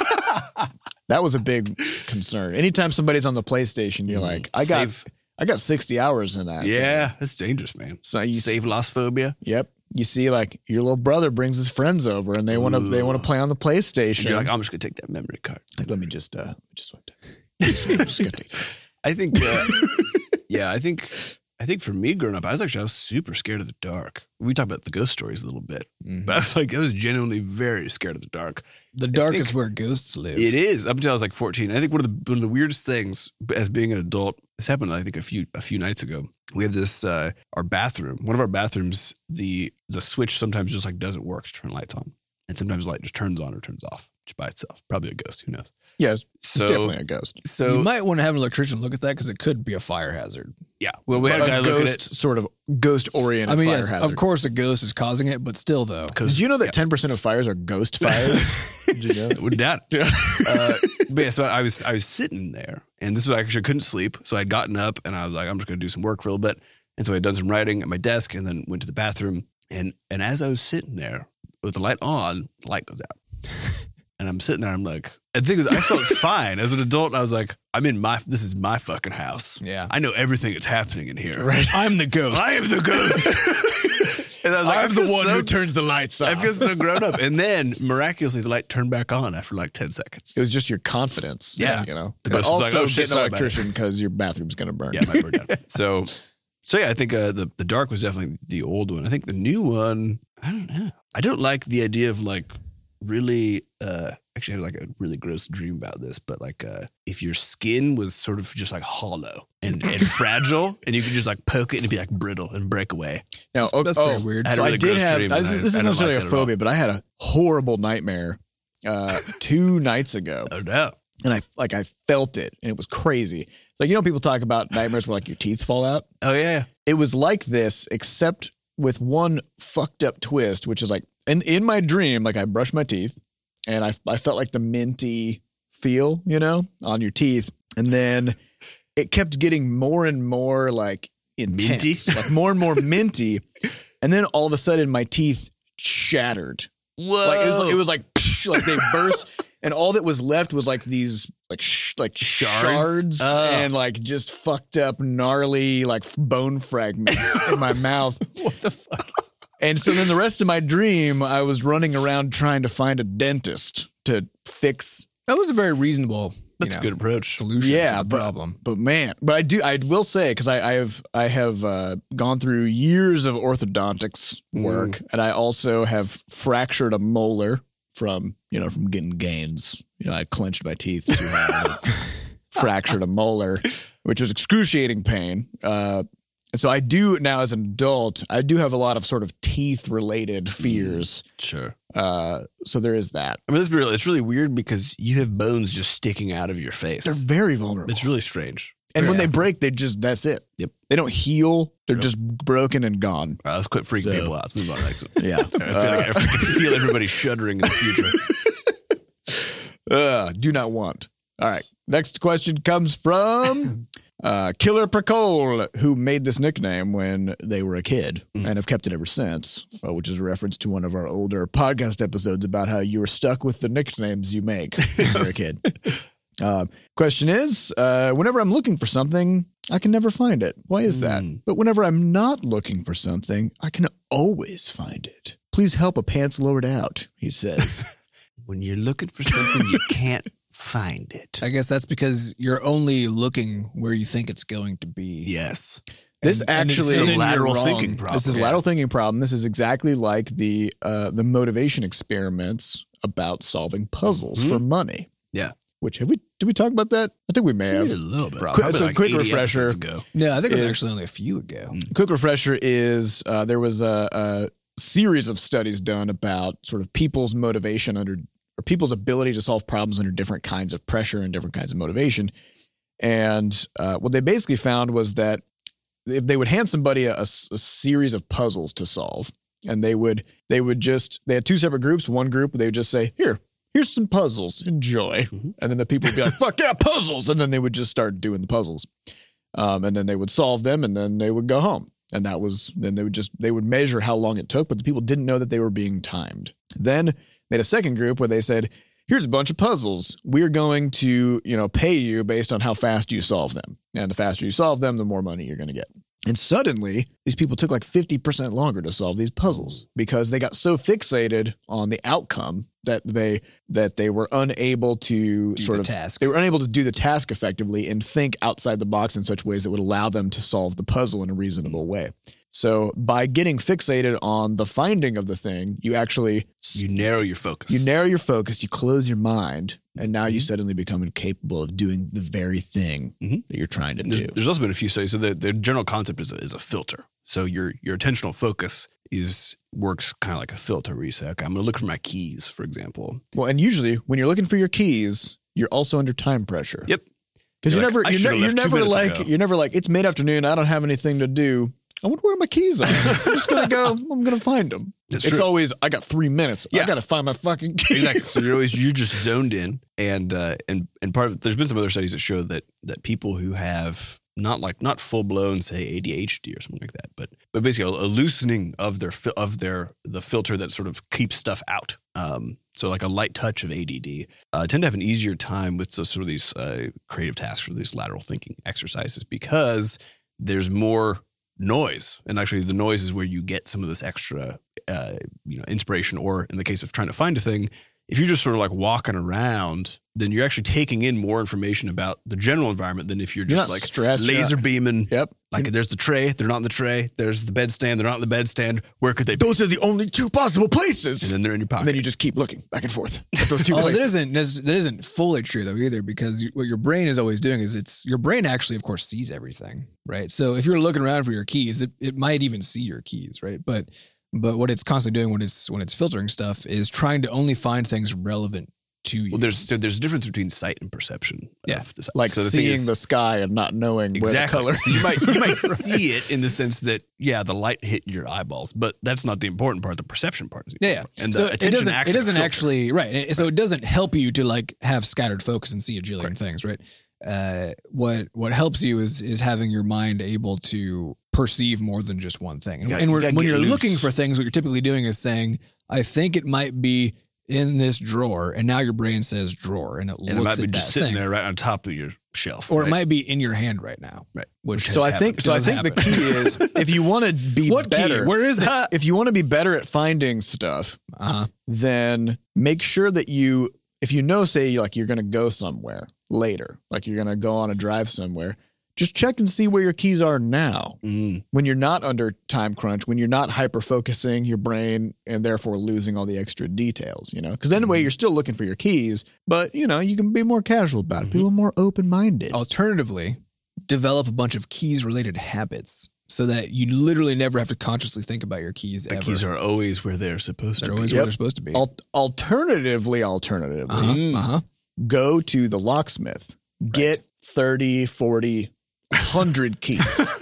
Speaker 2: That was a big concern. Anytime somebody's on the PlayStation, you're like, I got
Speaker 3: Save.
Speaker 2: I got sixty hours in that.
Speaker 3: Yeah,
Speaker 2: thing.
Speaker 3: that's dangerous, man.
Speaker 2: So you
Speaker 3: Save loss phobia.
Speaker 2: Yep. You see, like your little brother brings his friends over, and they want to they want to play on the
Speaker 3: And
Speaker 2: PlayStation.
Speaker 3: you're like, I'm just gonna take that memory card.
Speaker 2: Like, let me just uh, just swipe that. Just, just gonna take that.
Speaker 3: I think, uh, yeah, I think, I think for me growing up, I was actually I was super scared of the dark. We talked about the ghost stories a little bit,
Speaker 1: Mhm.
Speaker 3: but I was like, I was genuinely very scared of the dark.
Speaker 1: the dark
Speaker 3: think
Speaker 1: is where ghosts live.
Speaker 3: It is up until I was like fourteen. I think one of the one of the weirdest things as being an adult. This happened, I think, a few a few nights ago. We have this uh, our bathroom. One of our bathrooms, the the switch sometimes just like doesn't work to turn lights on, and sometimes light just turns on or turns off just by itself. Probably a ghost. Who knows?
Speaker 2: Yeah, it's
Speaker 3: So
Speaker 2: definitely a ghost.
Speaker 3: so
Speaker 1: you might want to have an electrician look at that because it could be a fire hazard.
Speaker 3: yeah. Well, we had a guy
Speaker 2: a
Speaker 3: look at
Speaker 2: ghost
Speaker 3: it.
Speaker 2: sort of ghost oriented
Speaker 1: I mean,
Speaker 2: fire
Speaker 1: yes,
Speaker 2: hazard.
Speaker 1: of course a ghost is causing it, but still though.
Speaker 2: Did you know that ten percent of fires are ghost fires? Did you know that?
Speaker 3: Wouldn't doubt it.
Speaker 2: Yeah.
Speaker 3: uh, but yeah, so I was I was sitting there, and this was actually I couldn't sleep, so I'd gotten up and I was like, I'm just gonna do some work for a little bit, and so I'd done some writing at my desk, and then went to the bathroom, and and as I was sitting there with the light on, the light goes out, And I'm sitting there, I'm like, and the thing is, I felt fine. As an adult, I was like, I'm in my, this is my fucking house.
Speaker 1: Yeah.
Speaker 3: I know everything that's happening in here.
Speaker 2: Right.
Speaker 1: I'm the ghost.
Speaker 3: I am the ghost. And I was like,
Speaker 2: I'm
Speaker 3: I
Speaker 2: the
Speaker 3: feel
Speaker 2: one
Speaker 3: so-
Speaker 2: who turns the lights off.
Speaker 3: I feel so grown up. And then miraculously, the light turned back on after like ten seconds.
Speaker 2: It was just your confidence.
Speaker 3: Yeah.
Speaker 2: You know,
Speaker 3: The
Speaker 2: but
Speaker 3: ghost was
Speaker 2: also
Speaker 3: like, oh, shit,
Speaker 2: get an
Speaker 3: sorry about it.
Speaker 2: electrician because your bathroom's going to burn.
Speaker 3: Yeah, my bird down. So, so yeah, I think uh, the the dark was definitely the old one. I think the new one, I don't know. I don't like the idea of like really. Uh, actually, I had like a really gross dream about this, but like uh, if your skin was sort of just like hollow and, and fragile, and you could just like poke it and it'd be like brittle and break away.
Speaker 2: Now,
Speaker 1: That's,
Speaker 2: oh,
Speaker 1: that's
Speaker 2: oh,
Speaker 1: pretty weird.
Speaker 3: I had
Speaker 2: So
Speaker 3: a
Speaker 2: I
Speaker 3: really
Speaker 2: did
Speaker 3: gross
Speaker 2: have.
Speaker 3: dream,
Speaker 2: uh,
Speaker 3: and
Speaker 2: this
Speaker 3: I-
Speaker 2: this isn't
Speaker 3: I don't
Speaker 2: necessarily
Speaker 3: like
Speaker 2: a
Speaker 3: that at all.
Speaker 2: phobia, but I had a horrible nightmare uh, two nights ago,
Speaker 3: Oh no!
Speaker 2: and I like I felt it, and it was crazy. Like you know, people talk about nightmares where like your teeth fall out.
Speaker 3: Oh yeah.
Speaker 2: It was like this, except with one fucked up twist, which is like in in my dream, like I brushed my teeth, and I I felt like the minty feel, you know, on your teeth, and then it kept getting more and more like intense,
Speaker 3: Minty?
Speaker 2: like more and more minty, and then all of a sudden my teeth shattered.
Speaker 3: Whoa!
Speaker 2: Like it was, it was like like they burst, and all that was left was like these like sh- like
Speaker 3: Shards?
Speaker 2: shards,
Speaker 3: Oh.
Speaker 2: and like just fucked up, gnarly like f- bone fragments in my mouth.
Speaker 1: What the fuck?
Speaker 2: And so then the rest of my dream, I was running around trying to find a dentist to fix.
Speaker 1: That was a very reasonable.
Speaker 3: That's
Speaker 1: you
Speaker 3: a
Speaker 1: know,
Speaker 3: good approach.
Speaker 1: solution.
Speaker 2: Yeah,
Speaker 1: to the
Speaker 2: but-
Speaker 1: problem.
Speaker 2: But man, but I do, I will say, because I, I have, I have uh, gone through years of orthodontics work, and I also have fractured a molar from, you know, from getting gains. You know, I clenched my teeth too hard, fractured a molar, which was excruciating pain. Uh, and so I do now, as an adult, I do have a lot of sort of teeth related fears.
Speaker 3: Sure.
Speaker 2: Uh, so there is that.
Speaker 3: I mean, let's be real. It's really weird because you have bones just sticking out of your face.
Speaker 2: They're very vulnerable.
Speaker 3: It's really strange.
Speaker 2: and when
Speaker 3: Yeah.
Speaker 2: they break, they just, that's it.
Speaker 3: Yep.
Speaker 2: They don't heal. They're
Speaker 3: Yep.
Speaker 2: just broken and gone.
Speaker 3: All right, let's quit freaking
Speaker 2: So-
Speaker 3: people out. Let's move on. Next.
Speaker 2: Yeah.
Speaker 3: I feel like I can feel everybody shuddering in the future.
Speaker 2: Uh, do not want. All right. Next question comes from uh, Killer Pracole, who made this nickname when they were a kid
Speaker 3: Mm.
Speaker 2: and have kept it ever since, uh, which is a reference to one of our older podcast episodes about how you were stuck with the nicknames you make when you were a kid. Uh, question is, uh, whenever I'm looking for something, I can never find it. Why is that?
Speaker 3: Mm.
Speaker 2: But whenever I'm not looking for something, I can always find it. Please help a pants lowered out, he says.
Speaker 3: When you're looking for something, you can't find it.
Speaker 1: I guess that's because you're only looking where you think it's going to be.
Speaker 3: Yes.
Speaker 2: This
Speaker 1: And- and
Speaker 2: actually
Speaker 1: it's- and
Speaker 3: a
Speaker 1: then you're
Speaker 3: lateral
Speaker 1: wrong.
Speaker 3: thinking problem.
Speaker 2: This is a
Speaker 1: Yeah.
Speaker 2: lateral thinking problem. This is exactly like the uh, the motivation experiments about solving puzzles
Speaker 3: Mhm.
Speaker 2: for money.
Speaker 3: Yeah.
Speaker 2: Which have we did we talk about that? I think we may
Speaker 3: A
Speaker 2: have.
Speaker 3: little bit.
Speaker 2: Probably.
Speaker 3: Probably
Speaker 2: So
Speaker 3: like
Speaker 2: quick
Speaker 3: eighty
Speaker 2: refresher.
Speaker 3: episodes ago.
Speaker 1: No, I think it was
Speaker 2: Is-
Speaker 1: actually only a few ago.
Speaker 2: Quick refresher is uh, there was a, a series of studies done about sort of people's motivation under or people's ability to solve problems under different kinds of pressure and different kinds of motivation. And uh, what they basically found was that if they would hand somebody a, a s- a series of puzzles to solve, and they would they would just they had two separate groups. One group they would just say, "Here, here's some puzzles, enjoy,"
Speaker 3: Mhm.
Speaker 2: and then the people would be like, "Fuck yeah, puzzles!" And then they would just start doing the puzzles, um, and then they would solve them, and then they would go home. And that was then they would just they would measure how long it took, but the people didn't know that they were being timed. Then they had a second group where they said, "Here's a bunch of puzzles. We're going to, you know, pay you based on how fast you solve them. And the faster you solve them, the more money you're going to get." And suddenly, these people took like fifty percent longer to solve these puzzles because they got so fixated on the outcome that they that they were unable to
Speaker 1: Do
Speaker 2: sort
Speaker 1: the
Speaker 2: of
Speaker 1: task.
Speaker 2: they were unable to do the task effectively and think outside the box in such ways that would allow them to solve the puzzle in a reasonable way. So by getting fixated on the finding of the thing, you actually
Speaker 3: You narrow your focus.
Speaker 2: you narrow your focus, you close your mind, and now you
Speaker 3: Mhm.
Speaker 2: suddenly become incapable of doing the very thing
Speaker 3: Mhm.
Speaker 2: that you're trying to
Speaker 3: There's,
Speaker 2: do.
Speaker 3: there's also been a few studies. So the, the general concept is a, is a filter. So your your attentional focus is works kind of like a filter where you say, okay, I'm going to look for my keys, for example.
Speaker 2: Well, and usually when you're looking for your keys, you're also under time pressure.
Speaker 3: Yep.
Speaker 2: Because you're,
Speaker 3: You're like,
Speaker 2: never
Speaker 3: "I
Speaker 2: you're,
Speaker 3: should've
Speaker 2: ne- you're
Speaker 3: left two
Speaker 2: never
Speaker 3: minutes
Speaker 2: like
Speaker 3: ago."
Speaker 2: you're never like it's mid afternoon. I don't have anything to do. I wonder where my keys are. I'm just gonna go. I'm gonna find them.
Speaker 3: That's
Speaker 2: it's
Speaker 3: true.
Speaker 2: always I got three minutes. I
Speaker 3: Yeah.
Speaker 2: gotta find my fucking keys.
Speaker 3: Exactly. So you're always you're just zoned in, and uh, and and part of there's been some other studies that show that that people who have not like not full blown say A D H D or something like that, but but basically a, a loosening of their fil- of their the filter that sort of keeps stuff out. Um, So like a light touch of A D D uh, tend to have an easier time with so, sort of these uh, creative tasks or these lateral thinking exercises because there's more noise. And actually the noise is where you get some of this extra, uh, you know, inspiration. Or in the case of trying to find a thing, if you're just sort of like walking around, then you're actually taking in more information about the general environment than if you're
Speaker 2: You're
Speaker 3: just
Speaker 2: not
Speaker 3: like
Speaker 2: stressed, you're
Speaker 3: laser
Speaker 2: not-
Speaker 3: beaming.
Speaker 2: Yep.
Speaker 3: Like there's the tray, they're not in the tray. There's the bedstand, they're not in the bedstand. Where could they be?
Speaker 2: Those are the only two possible places.
Speaker 3: And then they're in your pocket.
Speaker 2: And then you just keep looking back and forth at those two
Speaker 1: Oh, that
Speaker 2: places.
Speaker 1: isn't that isn't fully true though either, because you, what your brain is always doing is it's your brain actually, of course, sees everything, right? So if you're looking around for your keys, it, it might even see your keys, right? But but what it's constantly doing when it's when it's filtering stuff is trying to only find things relevant to you.
Speaker 3: Well, there's so there's a difference between sight and perception.
Speaker 1: Yeah.
Speaker 3: Of this.
Speaker 2: Like
Speaker 3: so the thing
Speaker 2: seeing
Speaker 3: is-
Speaker 2: the sky and not knowing where the
Speaker 3: exactly.
Speaker 2: color.
Speaker 3: So you might you might see it in the sense that yeah, the light hit your eyeballs, but that's not the important part. The perception part is the
Speaker 1: Yeah, yeah.
Speaker 3: important part. And
Speaker 1: so
Speaker 3: the
Speaker 1: it
Speaker 3: attention
Speaker 1: doesn't
Speaker 3: acts
Speaker 1: it
Speaker 3: like a
Speaker 1: doesn't
Speaker 3: filter.
Speaker 1: actually right. And so it doesn't help you to like have scattered focus and see a jillion
Speaker 3: Correct.
Speaker 1: things, right? Uh, what what helps you is is having your mind able to perceive more than just one thing. And,
Speaker 3: You gotta-
Speaker 1: and
Speaker 3: you
Speaker 1: we're,
Speaker 3: gotta
Speaker 1: when
Speaker 3: get
Speaker 1: you're
Speaker 3: loose.
Speaker 1: looking for things, what you're typically doing is saying, "I think it might be in this drawer," and now your brain says drawer, and it
Speaker 3: and it
Speaker 1: looks
Speaker 3: might be
Speaker 1: at
Speaker 3: just
Speaker 1: that
Speaker 3: sitting
Speaker 1: thing,
Speaker 3: there right on top of your shelf,
Speaker 1: or
Speaker 3: right?
Speaker 1: it might be in your hand right now,
Speaker 3: Right.
Speaker 1: Which
Speaker 2: So
Speaker 1: has
Speaker 2: I think
Speaker 1: happened.
Speaker 2: so I
Speaker 1: Does
Speaker 2: think the
Speaker 1: happen.
Speaker 2: key is if you want to be
Speaker 1: What key?
Speaker 2: better.
Speaker 1: Where is it?
Speaker 2: If you want to be better at finding stuff,
Speaker 1: Uh-huh.
Speaker 2: then make sure that you, if you know, say like you're going to go somewhere later, like you're going to go on a drive somewhere, just check and see where your keys are now.
Speaker 3: Mm.
Speaker 2: When you're not under time crunch, when you're not hyper focusing your brain and therefore losing all the extra details, you know, because anyway, you're still looking for your keys, but you know, you can be more casual about it, be a little more open minded.
Speaker 1: Alternatively, develop a bunch of keys related habits so that you literally never have to consciously think about your keys
Speaker 3: The
Speaker 1: ever.
Speaker 3: keys are always where they're supposed
Speaker 1: They're
Speaker 3: to
Speaker 1: always
Speaker 3: be.
Speaker 1: where
Speaker 2: Yep.
Speaker 1: they're supposed to be.
Speaker 2: Al- alternatively, alternatively,
Speaker 1: Uh-huh,
Speaker 3: Mm.
Speaker 1: uh-huh.
Speaker 2: go to the locksmith, get thirty, forty, one hundred keys.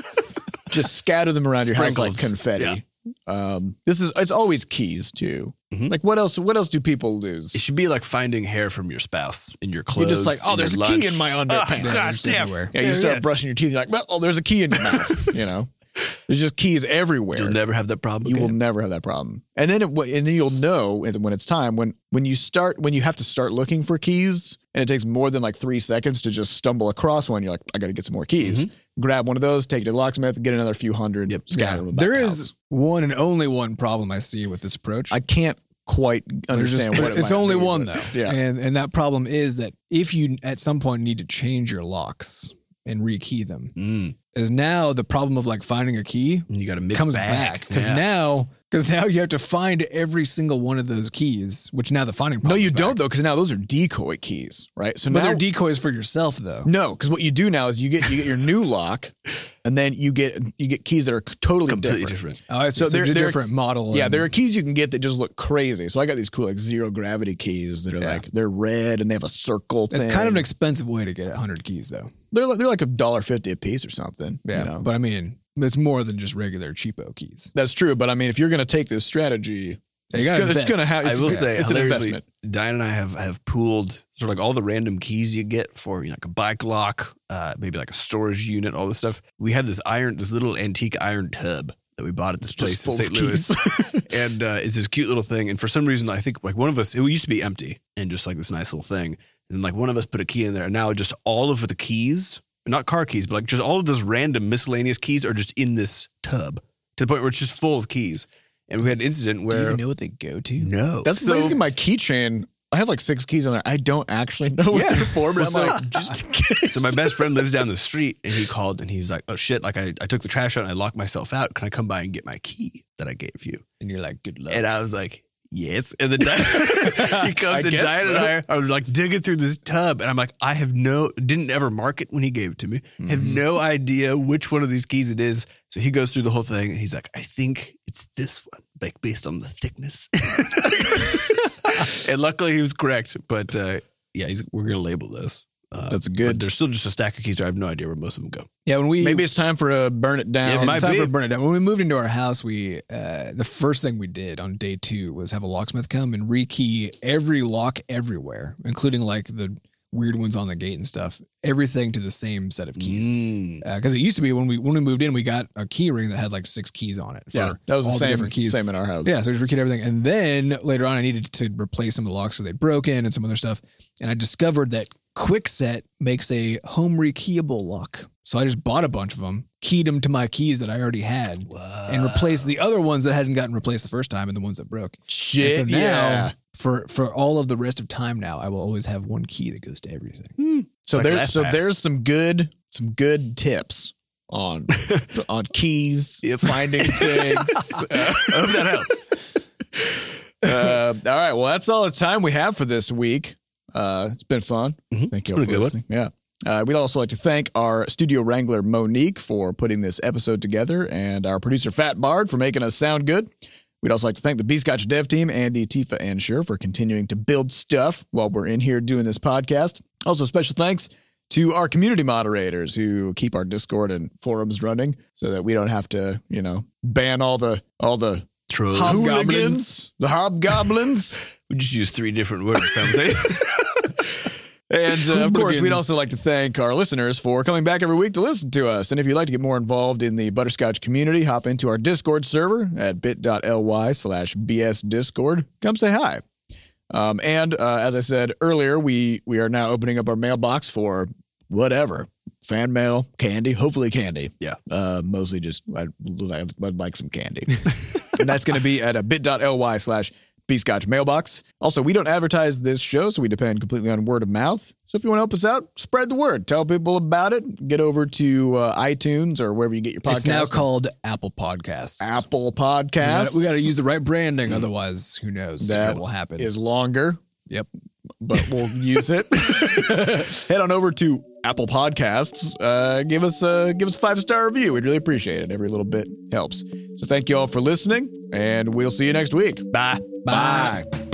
Speaker 2: Just scatter them around your house like
Speaker 3: Sprinkles.
Speaker 2: confetti. Um, this is, it's always keys too.
Speaker 3: Mhm.
Speaker 2: Like what else, what else do people lose?
Speaker 3: It should be like finding hair from your spouse in your clothes.
Speaker 2: You're just like, oh,
Speaker 3: in
Speaker 2: there's a
Speaker 3: your
Speaker 2: key
Speaker 3: lunch.
Speaker 2: in my
Speaker 3: Oh,
Speaker 2: underpants.
Speaker 1: Yeah,
Speaker 3: God
Speaker 1: it's
Speaker 3: damn.
Speaker 1: everywhere.
Speaker 2: Yeah, you
Speaker 3: There it
Speaker 2: start
Speaker 3: is.
Speaker 2: brushing your teeth. You're like, well, oh, there's a key in your mouth. You know, there's just keys everywhere.
Speaker 3: You'll never have that problem.
Speaker 2: You will
Speaker 3: again.
Speaker 2: never have that problem. And then, it, and then you'll know when it's time when when you start when you have to start looking for keys, and it takes more than like three seconds to just stumble across one. You're like, I got to get some more keys.
Speaker 3: Mm-hmm.
Speaker 2: Grab one of those, take it to the locksmith, get another few hundred.
Speaker 3: Yep.
Speaker 2: Scatter them.
Speaker 1: There
Speaker 2: back
Speaker 1: is
Speaker 2: house.
Speaker 1: one and only one problem I see with this approach.
Speaker 2: I can't quite
Speaker 1: There's just-
Speaker 2: understand what it
Speaker 1: it's
Speaker 2: might
Speaker 1: only
Speaker 2: be,
Speaker 1: one
Speaker 2: but-
Speaker 1: though.
Speaker 2: Yeah.
Speaker 1: And and that problem is that if you at some point need to change your locks and rekey them,
Speaker 3: Mm.
Speaker 1: is now the problem of like finding a key
Speaker 3: And you got to mix
Speaker 1: comes back because
Speaker 3: Yeah.
Speaker 1: now because now you have to find every single one of those keys, which now the finding
Speaker 2: No,
Speaker 1: problem
Speaker 2: you
Speaker 1: is
Speaker 2: don't
Speaker 1: back.
Speaker 2: though, because now those are decoy keys, right? So
Speaker 1: But
Speaker 2: now
Speaker 1: they're decoys for yourself though.
Speaker 2: no, because what you do now is you get you get your new lock, and then you get you get keys that are totally
Speaker 3: completely
Speaker 2: different.
Speaker 3: different.
Speaker 1: Oh, I see.
Speaker 2: So
Speaker 1: So,
Speaker 2: they're-
Speaker 1: they're, a
Speaker 2: they're-
Speaker 1: different model.
Speaker 2: Yeah,
Speaker 1: and-
Speaker 2: there are keys you can get that just look crazy. So I got these cool like zero gravity keys that are
Speaker 1: Yeah.
Speaker 2: like they're red and they have a circle.
Speaker 1: It's
Speaker 2: thing.
Speaker 1: kind of an expensive way to get one hundred keys though.
Speaker 2: they're like, they're like a dollar fifty a piece or something.
Speaker 1: Yeah,
Speaker 2: you know?
Speaker 1: but I mean, it's more than just regular cheapo keys.
Speaker 2: That's true. But I mean, if you're going to take this strategy,
Speaker 1: Yeah, you
Speaker 2: it's
Speaker 1: gotta
Speaker 2: gonna, it's
Speaker 1: invest.
Speaker 2: gonna have. It's,
Speaker 3: I will
Speaker 2: yeah,
Speaker 3: say,
Speaker 2: it's an
Speaker 3: hilariously,
Speaker 2: investment.
Speaker 3: Diane and I have have pooled sort of like all the random keys you get for you know, like a bike lock, uh, maybe like a storage unit, all this stuff. We have this iron, this little antique iron tub that we bought at this place
Speaker 2: Just
Speaker 3: in
Speaker 2: full
Speaker 3: Saint
Speaker 2: of
Speaker 3: Louis,
Speaker 2: keys.
Speaker 3: and uh, it's this cute little thing. And for some reason, I think like one of us, it used to be empty and just like this nice little thing, and like one of us put a key in there, and now just all of the keys, not car keys, but like just all of those random miscellaneous keys are just in this tub to the point where it's just full of keys. And we had an incident
Speaker 1: Do you
Speaker 3: where
Speaker 1: even know what they go to?
Speaker 3: no,
Speaker 2: That's
Speaker 3: So-
Speaker 2: basically my keychain. I have like six keys on there. I don't actually know what
Speaker 3: Yeah.
Speaker 2: they're for, but
Speaker 3: Well,
Speaker 2: I'm
Speaker 3: so-
Speaker 2: like, just in case.
Speaker 3: So my best friend lives down the street, and he called and he was like, "Oh shit! Like I, I took the trash out and I locked myself out. Can I come by and get my key that I gave you?"
Speaker 1: And you're like, good luck.
Speaker 3: And I was like, "Yes." And then Diane, he comes
Speaker 2: I
Speaker 3: and
Speaker 2: guess
Speaker 3: Diane and
Speaker 2: so.
Speaker 3: I are, are like digging through this tub, and I'm like, "I have no, didn't ever mark it when he gave it to me. Have
Speaker 2: Mm-hmm.
Speaker 3: no idea which one of these keys it is." So he goes through the whole thing, and he's like, "I think it's this one, like based on the thickness." And luckily, he was correct. But uh, yeah, he's, we're gonna label those. Uh,
Speaker 2: That's good.
Speaker 3: But there's still just a stack of keys there. I have no idea where most of them go.
Speaker 1: yeah, when we
Speaker 2: Maybe it's time for a burn it down.
Speaker 3: Yeah, it
Speaker 1: it's
Speaker 3: might
Speaker 1: time
Speaker 3: be.
Speaker 1: for burn it down. When we moved into our house, we uh, the first thing we did on day two was have a locksmith come and rekey every lock everywhere, including like the weird ones on the gate and stuff. Everything to the same set of keys. Because
Speaker 3: Mm.
Speaker 1: uh, it used to be when we when we moved in, we got a key ring that had like six keys on it. For
Speaker 2: Yeah, that was the
Speaker 1: all
Speaker 2: same,
Speaker 1: different keys.
Speaker 2: same in our house.
Speaker 1: Yeah, so we just rekeyed everything. And then later on, I needed to replace some of the locks that they'd broken and some other stuff. And I discovered that Kwikset makes a home rekeyable lock. So I just bought a bunch of them, keyed them to my keys that I already had,
Speaker 3: Wow.
Speaker 1: and replaced the other ones that hadn't gotten replaced the first time and the ones that broke.
Speaker 2: Shit,
Speaker 1: And so now,
Speaker 2: yeah.
Speaker 1: for, for all of the rest of time now, I will always have one key that goes to everything.
Speaker 2: So
Speaker 3: like
Speaker 2: there's so
Speaker 3: LastPass.
Speaker 2: there's some good some good tips on on keys, finding things.
Speaker 3: I hope that helps.
Speaker 2: Uh, all right, well that's all the time we have for this week. Uh, it's been fun.
Speaker 3: Mhm.
Speaker 2: Thank you all
Speaker 3: Pretty
Speaker 2: for
Speaker 3: good
Speaker 2: listening. Yeah. Uh, we'd also like to thank our studio wrangler Monique for putting this episode together, and our producer Fat Bard for making us sound good. We'd also like to thank the B-Scotch dev team, Andy, Tifa, and Sher, for continuing to build stuff while we're in here doing this podcast. Also, special thanks to our community moderators who keep our Discord and forums running so that we don't have to, you know, ban all the all the
Speaker 3: Trolls.
Speaker 2: hobgoblins, the hobgoblins.
Speaker 3: We just use three different words or something.
Speaker 2: And uh, of course, we'd
Speaker 1: Hooligans.
Speaker 2: also like to thank our listeners for coming back every week to listen to us. And if you'd like to get more involved in the Butterscotch community, hop into our Discord server at bit.ly slash bsdiscord. Come say hi. Um, and uh, as I said earlier, we we are now opening up our mailbox for whatever. Fan mail, candy, hopefully candy.
Speaker 3: Yeah.
Speaker 2: Uh, mostly just, I'd, I'd like some candy. And that's going to be at a bit.ly slash B-Scotch mailbox. Also, we don't advertise this show, so we depend completely on word of mouth. So if you want to help us out, spread the word. Tell people about it. Get over to uh, iTunes or wherever you get your podcasts.
Speaker 1: It's now called Apple Podcasts.
Speaker 2: Apple
Speaker 1: We
Speaker 2: Podcasts.
Speaker 1: gotta- We got to use the right branding, otherwise, who knows
Speaker 2: That
Speaker 1: what will happen.
Speaker 2: is longer,
Speaker 1: Yep.
Speaker 2: but we'll use it. Head on over to Apple Podcasts. Uh, give us a give us a five star review. We'd really appreciate it. Every little bit helps. So thank you all for listening, and we'll see you next week.
Speaker 3: Bye.
Speaker 2: Bye.